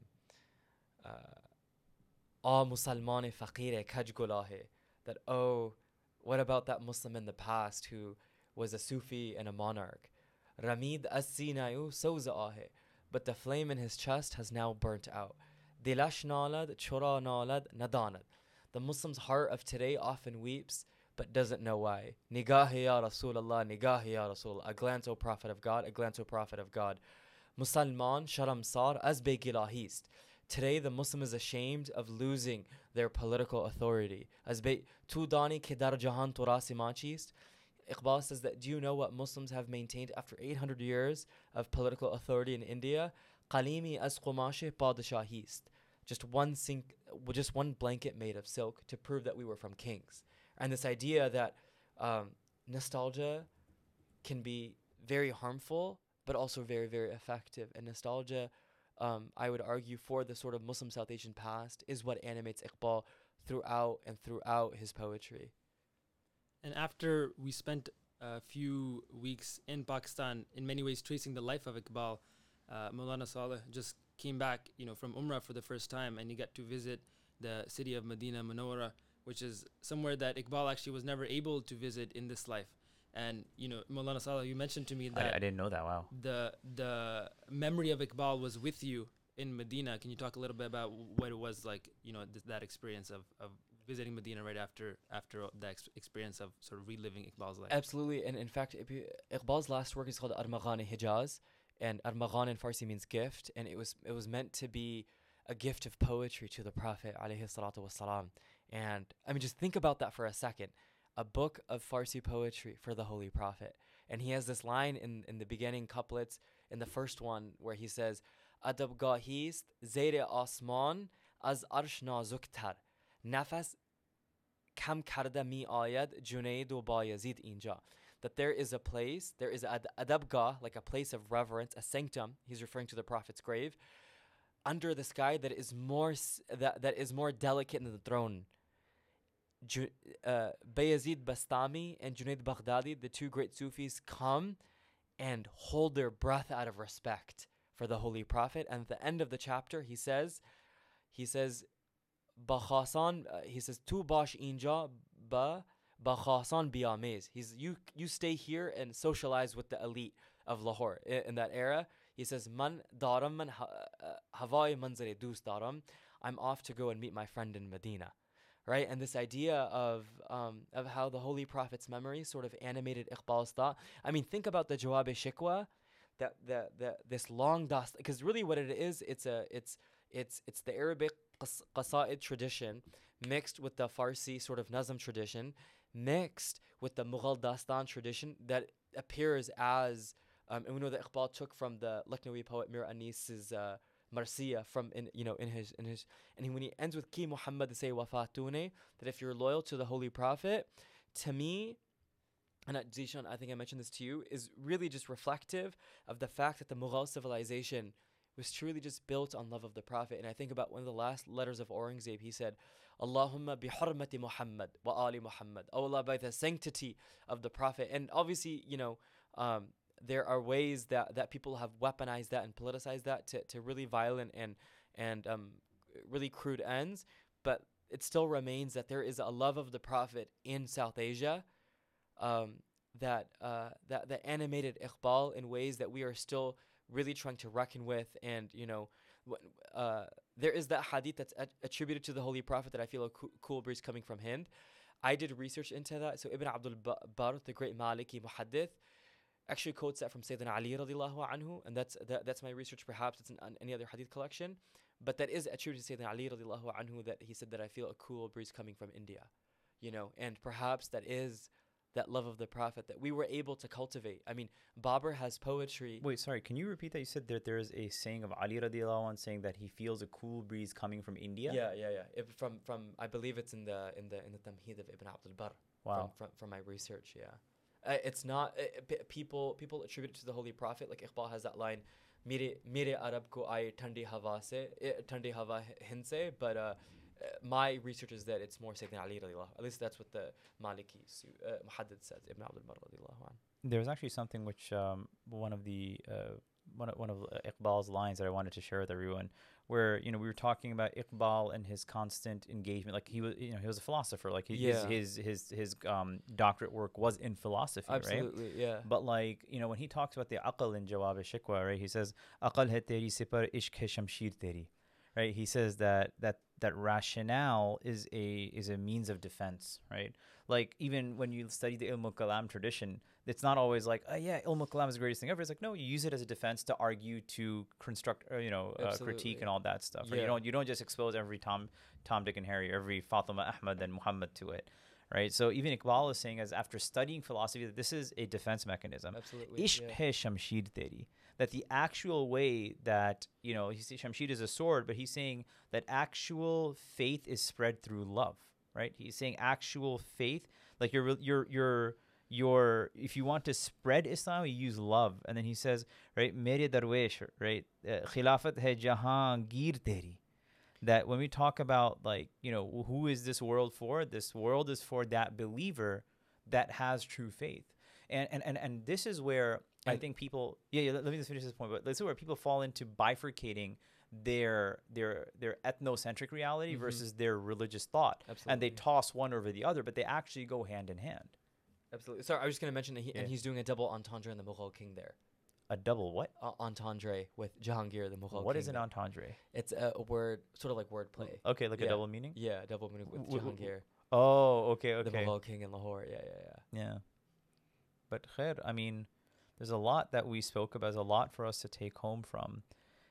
uh, "Ah Musalman faqir kaj gulahe," that, oh, what about that Muslim in the past who was a Sufi and a monarch? Ramid as-sinayu sawza ahe, but the flame in his chest has now burnt out. Dilash nalad chura nalad nadanad. The Muslim's heart of today often weeps, but doesn't know why. Nigahi ya Rasulallah, nigahi ya Rasul. A glance, O Prophet of God, a glance, O Prophet of God. Musalman sharamsar as begilahist. Today, the Muslim is ashamed of losing their political authority. As be tudani kedar jahan turasi machist. Iqbal says that, do you know what Muslims have maintained after eight hundred years of political authority in India? Qalimi as qumash padshahist. Just one sink, just one blanket made of silk to prove that we were from kings. And this idea that um, nostalgia can be very harmful, but also very, very effective. And nostalgia, um, I would argue, for the sort of Muslim South Asian past is what animates Iqbal throughout and throughout his poetry. And after we spent a few weeks in Pakistan, in many ways tracing the life of Iqbal, uh, Maulana Saleh just came back, you know, from Umrah for the first time, and he got to visit the city of Medina Munawwara, which is somewhere that Iqbal actually was never able to visit in this life. And, you know, Maulana Saleh, you mentioned to me that I, I didn't know that. Wow. the the memory of Iqbal was with you in Medina. Can you talk a little bit about what it was like, you know, th- that experience of, of visiting Medina right after after the ex- experience of sort of reliving Iqbal's life? Absolutely. And in fact, Iqbal's last work is called Armaghan Hijaz, and Armaghan in Farsi means gift, and it was it was meant to be a gift of poetry to the Prophet alayhi salatu wassalam. And I mean, just think about that for a second. A book of Farsi poetry for the Holy Prophet. And he has this line in, in the beginning couplets, in the first one, where he says, Adab gahist zere asman az arsh nazuktar. Nafas kam karda mi ayad Junaid u Bayazid inja. That there is a place, there is ad- adabgah, like a place of reverence, a sanctum. He's referring to the Prophet's grave, under the sky that is more s- that, that is more delicate than the throne. Ju- uh, Bayazid Bastami and Junaid Baghdadi, the two great Sufis, come and hold their breath out of respect for the Holy Prophet. And at the end of the chapter, he says, he says, Bakhasan, uh, he says, Tu bash inja ba bakhasan biamez. He's you you stay here and socialize with the elite of Lahore in, in that era. He says, Man daram man havai manzare dus daram. I'm off to go and meet my friend in Medina. Right, and this idea of um, of how the Holy Prophet's memory sort of animated Iqbal's thought. I mean, think about the Jawab-e-Shikwa, that the the this long dast, because really what it is, it's a it's it's it's the Arabic qas- qasaid tradition mixed with the Farsi sort of Nazm tradition, mixed with the Mughal Dastan tradition that appears as um, and we know that Iqbal took from the Lucknowi poet Mir Anis's uh, Marsiya from in you know in his in his and he, when he ends with Ki Muhammad say wafatune, that if you're loyal to the Holy Prophet, to me, and at Zishan, I think I mentioned this to you, is really just reflective of the fact that the Mughal civilization was truly just built on love of the Prophet. And I think about one of the last letters of Aurangzeb. He said, Allahumma bi hurmati Muhammad wa ali Muhammad. Oh Allah, by the sanctity of the Prophet. And obviously, you know, um, there are ways that, that people have weaponized that and politicized that to, to really violent and and um, really crude ends. But it still remains that there is a love of the Prophet in South Asia um, that, uh, that that animated Iqbal in ways that we are still really trying to reckon with. And, you know, wh- uh, there is that hadith that's at- attributed to the Holy Prophet that I feel a coo- cool breeze coming from Hind. I did research into that. So Ibn Abdul Ba- Barr, the great Maliki muhaddith, actually quotes that from Sayyidina Ali radiallahu anhu, and that's that, that's my research. Perhaps it's in an, any other hadith collection, but that is attributed to Sayyidina Ali radiallahu anhu, that he said that I feel a cool breeze coming from India, you know, and perhaps that is that love of the Prophet that we were able to cultivate. I mean, Babur has poetry. Wait, sorry. Can you repeat that? You said that there is a saying of Ali radiallahu anh saying that he feels a cool breeze coming from India. Yeah, yeah, yeah. If from from I believe it's in the in the in the Tamheed of Ibn Abdul Barr. Wow. From, from from my research, yeah. Uh, it's not uh, p- people people attribute it to the Holy Prophet. Like Iqbal has that line, "Mere mere Arab ko aaye thandi hawa se, thandi hawa hind se," but uh, uh, my research is that it's more Sayyidina Ali radiallahu. At least that's what the Maliki su- uh, Muhaddid says, Ibn Abdul Barr radiallahu anh. There's actually something which um, one of the uh, one of, one of uh, Iqbal's lines that I wanted to share with everyone, where you know we were talking about Iqbal and his constant engagement. Like he was, you know, he was a philosopher. Like he, Yeah. his his his his um, doctorate work was in philosophy, right? Absolutely, yeah. But like you know when he talks about the aql in Jawab al-Shikwa, right? He says aql hai teri se par ishq hai shamshir teri, right? He says that that that rationale is a is a means of defense, right? Like even when you study the Ilm al-Kalam tradition, it's not always like, oh yeah, Ilm al-Kalam is the greatest thing ever. It's like, no, you use it as a defense to argue, to construct, uh, you know, uh, critique Absolutely. and all that stuff. Right? Yeah. You don't you don't just expose every Tom, Tom, Dick, and Harry, every Fatima, Ahmad, and Muhammad to it, right? So even Iqbal is saying, as after studying philosophy, that this is a defense mechanism. Absolutely. Ishq yeah. hai shamshir teri. That the actual way that, you know, he says shamshir is a sword, but he's saying that actual faith is spread through love, right? He's saying actual faith, like your your your your if you want to spread Islam, you use love. And then he says, right, mere darwesh, right, khilafat hai jahangir teri. That when we talk about, like, you know, who is this world for? This world is for that believer that has true faith. And and and, and this is where I think people, yeah, yeah, let me just finish this point, but this is where people fall into bifurcating their their their ethnocentric reality Mhm. versus their religious thought. Absolutely. And they toss one over the other, but they actually go hand in hand. Absolutely. Sorry, I was just gonna mention that he Yeah. and he's doing a double entendre in the Mughal king there. A double what? Uh, entendre with Jahangir, the Mughal What king is an there. entendre? It's a, a word, sort of like wordplay. Okay, like Yeah. a double meaning? Yeah, double meaning with W- w- Jahangir, Oh, okay, the okay. Mughal king in Lahore. Yeah, yeah, yeah. Yeah. But khair, I mean, there's a lot that we spoke about. There's a lot for us to take home from.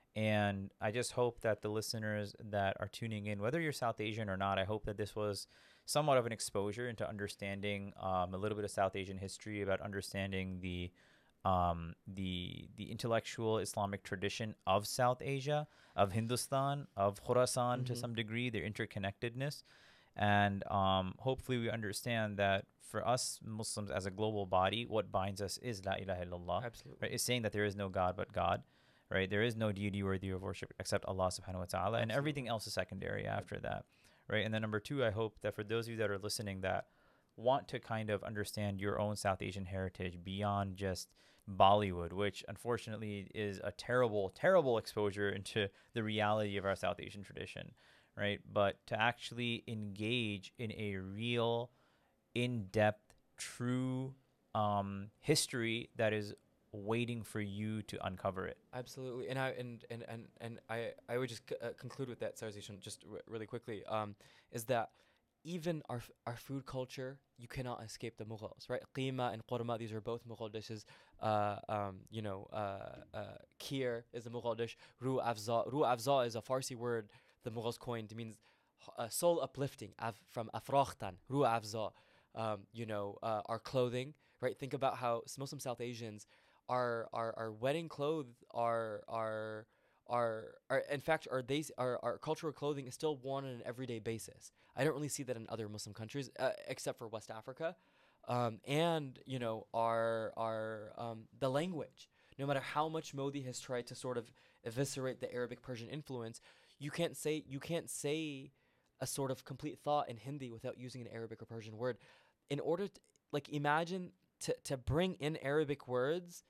And I just hope that the listeners that are tuning in, whether you're South Asian or not, I hope that this was somewhat of an exposure into understanding um, a little bit of South Asian history, about understanding the um, the the intellectual Islamic tradition of South Asia, of Hindustan, of Khurasan to Mhm. some degree, their interconnectedness. And um, hopefully we understand that for us Muslims as a global body, what binds us is La ilaha illallah. Absolutely. Right? It's saying that there is no God but God. Right? There is no deity worthy of worship except Allah subhanahu wa ta'ala. And everything else is secondary after that. Right? And then number two, I hope that for those of you that are listening that want to kind of understand your own South Asian heritage beyond just Bollywood, which unfortunately is a terrible, terrible exposure into the reality of our South Asian tradition. Right? But to actually engage in a real, in-depth, true um, history that is waiting for you to uncover it. Absolutely, and I and and and, and I I would just c- uh, conclude with that, sorry, Zishan, just r- really quickly. Um, is that even our f- our food culture, you cannot escape the Mughals, right? Qima and qurma, these are both Mughal dishes. Uh, um, you know, uh, uh, kheer is a Mughal dish. Ru afza, ru afza is a Farsi word the Mughals coined. It means h- uh, soul uplifting. Af- from afrakhtan, ru afza. Um, you know, uh, our clothing, right? Think about how s- Muslim South Asians. Our, our our wedding clothes are are are are in fact our they our, our cultural clothing is still worn on an everyday basis. I don't really see that in other Muslim countries uh, except for West Africa, um, and you know our our um, the language. No matter how much Modi has tried to sort of eviscerate the Arabic Persian influence, you can't say you can't say a sort of complete thought in Hindi without using an Arabic or Persian word. In order to like imagine to to bring in Arabic words.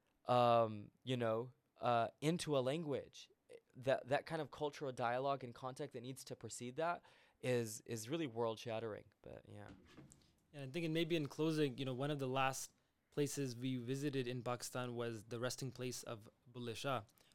Um, you know, uh, into a language, that that kind of cultural dialogue and context that needs to precede that is is really world shattering. But yeah, And I'm thinking maybe in closing, you know, one of the last places we visited in Pakistan was the resting place of Bulleh Shah,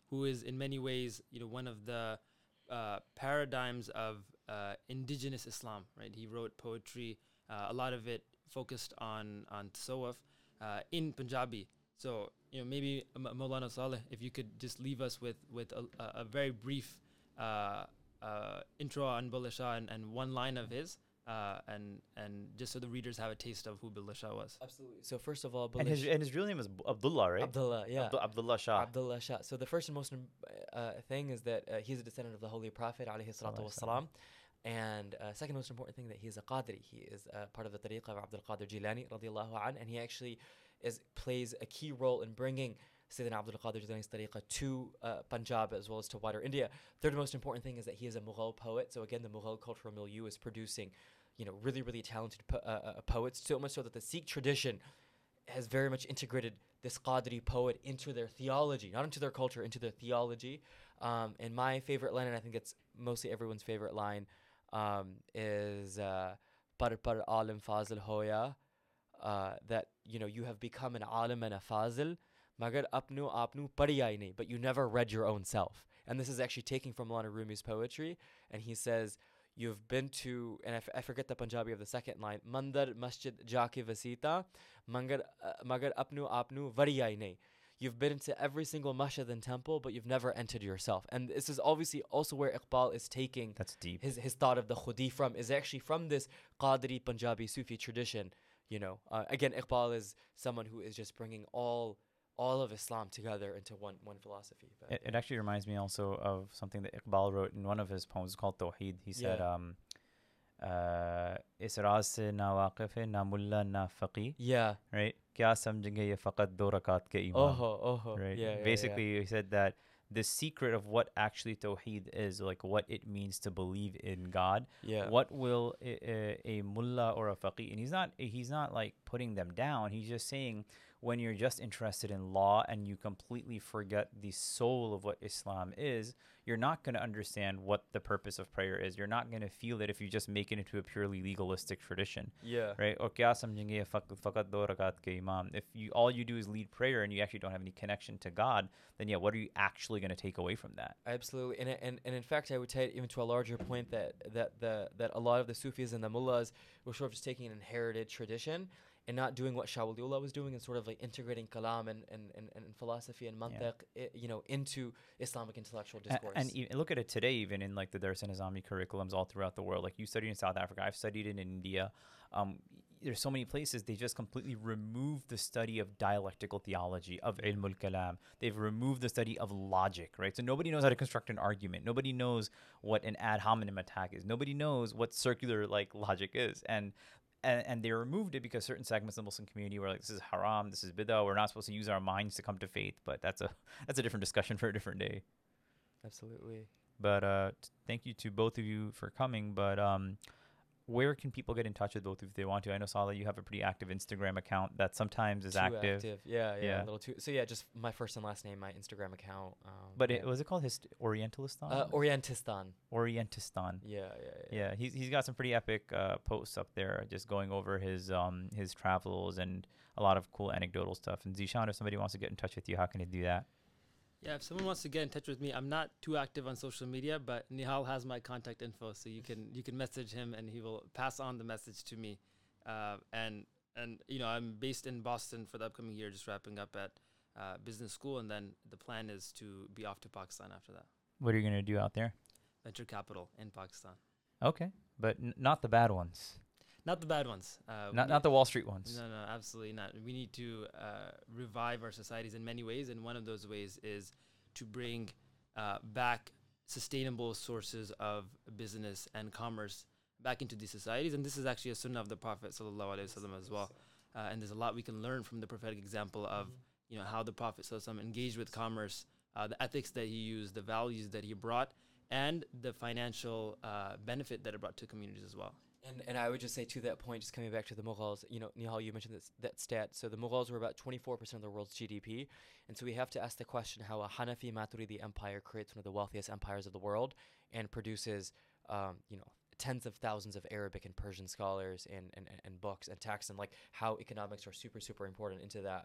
who is in many ways, you know, one of the uh, paradigms of uh, indigenous Islam, right? He wrote poetry, uh, a lot of it focused on on tasawwuf uh, in Punjabi. So, you know, maybe M- Maulana Saleh, if you could just leave us with with a, a, a very brief uh, uh, intro on Bulleh Shah and, and one line of his, uh, and and just so the readers have a taste of who Bulleh Shah was. Absolutely. So first of all, And Bulleh his Shah- and his real name is Abdullah, right? Abdullah, yeah. Abdu- Abdullah Shah. Abdullah Shah. So the first and most um, uh, thing is that uh, he's a descendant of the Holy Prophet, alayhi salatu Sallallahu wassalam. And uh, second most important thing that he is a Qadri. He is uh, part of the tariqah of Abdul Qadir Jilani, radiallahu an, and he actually is plays a key role in bringing Sayyidina Abdul Qadir Jilani's tariqah to uh, Punjab as well as to wider India. Third most important thing is that he is a Mughal poet. So again, the Mughal cultural milieu is producing, you know, really, really talented po- uh, uh, poets, so much so that the Sikh tradition has very much integrated this Qadri poet into their theology, not into their culture, into their theology. Um, and my favorite line, and I think it's mostly everyone's favorite line, um, is uh, par par alim fazil hoya, uh, that, you know, you have become an alim and a fazil, magar apnu apnu padhiya nahi, but you never read your own self. And this is actually taking from Maulana Rumi's poetry, and he says, you've been to, and I, f- I forget the Punjabi of the second line, Mandar Masjid Jaki Vasita, Magar uh, Magar Apnu Apnu Variyai nahi. You've been into every single masjid and temple, but you've never entered yourself. And this is obviously also where Iqbal is taking That's deep. his, his thought of the Khudi from, is actually from this Qadri Punjabi Sufi tradition. You know, uh, again, Iqbal is someone who is just bringing all all of Islam together into one one philosophy. But, It, yeah. it actually reminds me also of something that Iqbal wrote in one of his poems called Tawheed. He said, Yeah. um, uh, "Is raaz se na waqif hai, na mulla na faqih." Yeah. Right? Kya samjhenge ye faqat do rakat ke imam. Oh, oh, Right? Yeah, yeah, Basically, yeah. he said that the secret of what actually Tawheed is, like what it means to believe in God, Yeah. what will a, a, a mullah or a faqih, and he's not he's not like putting them down. He's just saying, when you're just interested in law and you completely forget the soul of what Islam is, you're not going to understand what the purpose of prayer is. You're not going to feel it if you just make it into a purely legalistic tradition, Yeah. right? Or kya samjhenge faqat faqat do rakat ke imam. If you all you do is lead prayer and you actually don't have any connection to God, then yeah, what are you actually going to take away from that? Absolutely, and, and and in fact, I would take it even to a larger point that that the that a lot of the Sufis and the mullahs were sort of just taking an inherited tradition and not doing what Shah Waliullah was doing, and sort of like integrating kalam and and, and, and philosophy and mantiq, I, you know, into Islamic intellectual A- discourse. And, e- look at it today, even in like the Dars and Nizami curriculums all throughout the world. Like you studied in South Africa, I've studied in India. Um, there's so many places they just completely removed the study of dialectical theology, of ilmul kalam. They've removed the study of logic, right? So nobody knows how to construct an argument. Nobody knows what an ad hominem attack is. Nobody knows what circular like logic is. And and, and they removed it because certain segments of the Muslim community were like, this is haram, this is bid'ah, we're not supposed to use our minds to come to faith. But that's a that's a different discussion for a different day. Absolutely. But uh, t- thank you to both of you for coming. But um, where can people get in touch with both of you if they want to? I know, Saleh, you have a pretty active Instagram account that sometimes is Too active. Yeah, yeah, Yeah. a little too. So yeah, just my first and last name, my Instagram account. Um, But yeah. it, was it called Hist- Orientalistan? uh, Orientistan. Orientistan. Yeah, yeah, yeah. Yeah, he's he's got some pretty epic uh, posts up there, just going over his um his travels and a lot of cool anecdotal stuff. And Zishan, if somebody wants to get in touch with you, how can they do that? Yeah, if someone wants to get in touch with me, I'm not too active on social media, but Nihal has my contact info, so you can you can message him and he will pass on the message to me. Uh, and and you know, I'm based in Boston for the upcoming year, just wrapping up at uh, business school, and then the plan is to be off to Pakistan after that. What are you gonna do out there? Venture capital in Pakistan, Okay, but n- not the bad ones, not the bad ones. Uh, we not need- not the Wall Street ones. No, no, absolutely not. We need to uh, revive our societies in many ways, and one of those ways is to bring uh, back sustainable sources of business and commerce back into these societies. And this is actually a sunnah of the Prophet sallallahu alaihi wasallam as well. Uh, and there's a lot we can learn from the prophetic example of you know how the Prophet sallallahu alaihi wasallam engaged with commerce, uh, the ethics that he used, the values that he brought, and the financial uh, benefit that it brought to communities as well. And and I would just say to that point, just coming back to the Mughals, you know, Nihal, you mentioned this, that stat. So the Mughals were about twenty-four percent of the world's G D P. And so we have to ask the question how a Hanafi Maturidi empire creates one of the wealthiest empires of the world and produces, um, you know, tens of thousands of Arabic and Persian scholars and, and, and books and texts, and like how economics are super, super important into that.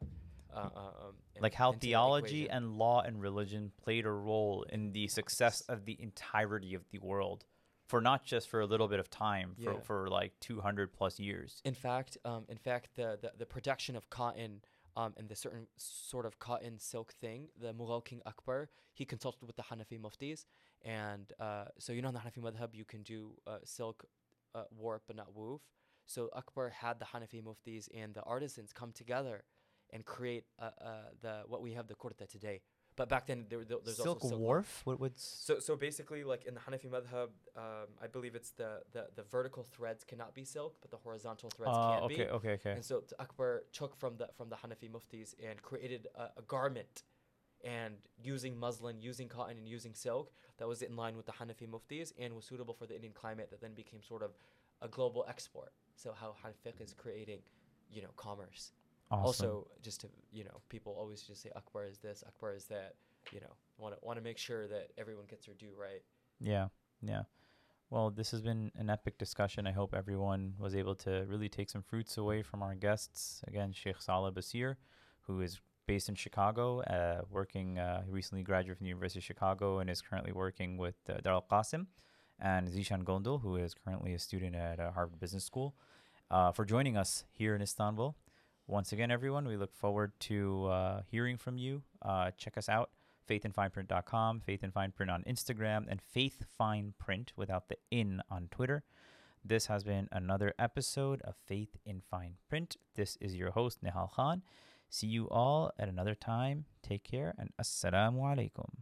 uh, uh, um, in- Like how into the theology equation. and law and religion played a role in the success course. of the entirety of the world, for not just for a little bit of time, for, Yeah. for like two hundred plus years. In fact, um, in fact, the, the, the production of cotton um, and the certain sort of cotton silk thing, the Mughal King Akbar, he consulted with the Hanafi muftis. And uh, so, you know, in the Hanafi madhab, you can do uh, silk uh, warp but not woof. So Akbar had the Hanafi muftis and the artisans come together and create uh, uh, the what we have the kurta today. But back then, there, there, there's Silk also silk warp. wharf? What would So, so basically, like in the Hanafi madhab, um, I believe it's the, the, the vertical threads cannot be silk, but the horizontal threads uh, can okay, be. okay, okay. And so t- Akbar took from the from the Hanafi muftis and created a, a garment, and using muslin, using cotton, and using silk that was in line with the Hanafi muftis and was suitable for the Indian climate. That then became sort of a global export. So how Hanafiq is creating, you know, commerce. Awesome. Also, just to you know, people always just say Akbar is this, Akbar is that. You know, want to want to make sure that everyone gets their due right. Yeah, yeah. Well, this has been an epic discussion. I hope everyone was able to really take some fruits away from our guests. Again, Sheikh Saleh Basir, who is based in Chicago, uh, working, uh, he recently graduated from the University of Chicago and is currently working with uh, Dar al Qasim, and Zishan Gondal, who is currently a student at uh, Harvard Business School, uh, for joining us here in Istanbul. Once again, everyone, we look forward to uh, hearing from you. Uh, check us out. faith in fine print dot com, Faith in Fine Print on Instagram, and Faith Fine Print without the in on Twitter. This has been another episode of Faith in Fine Print. This is your host, Nihal Khan. See you all at another time. Take care, and assalamu alaikum.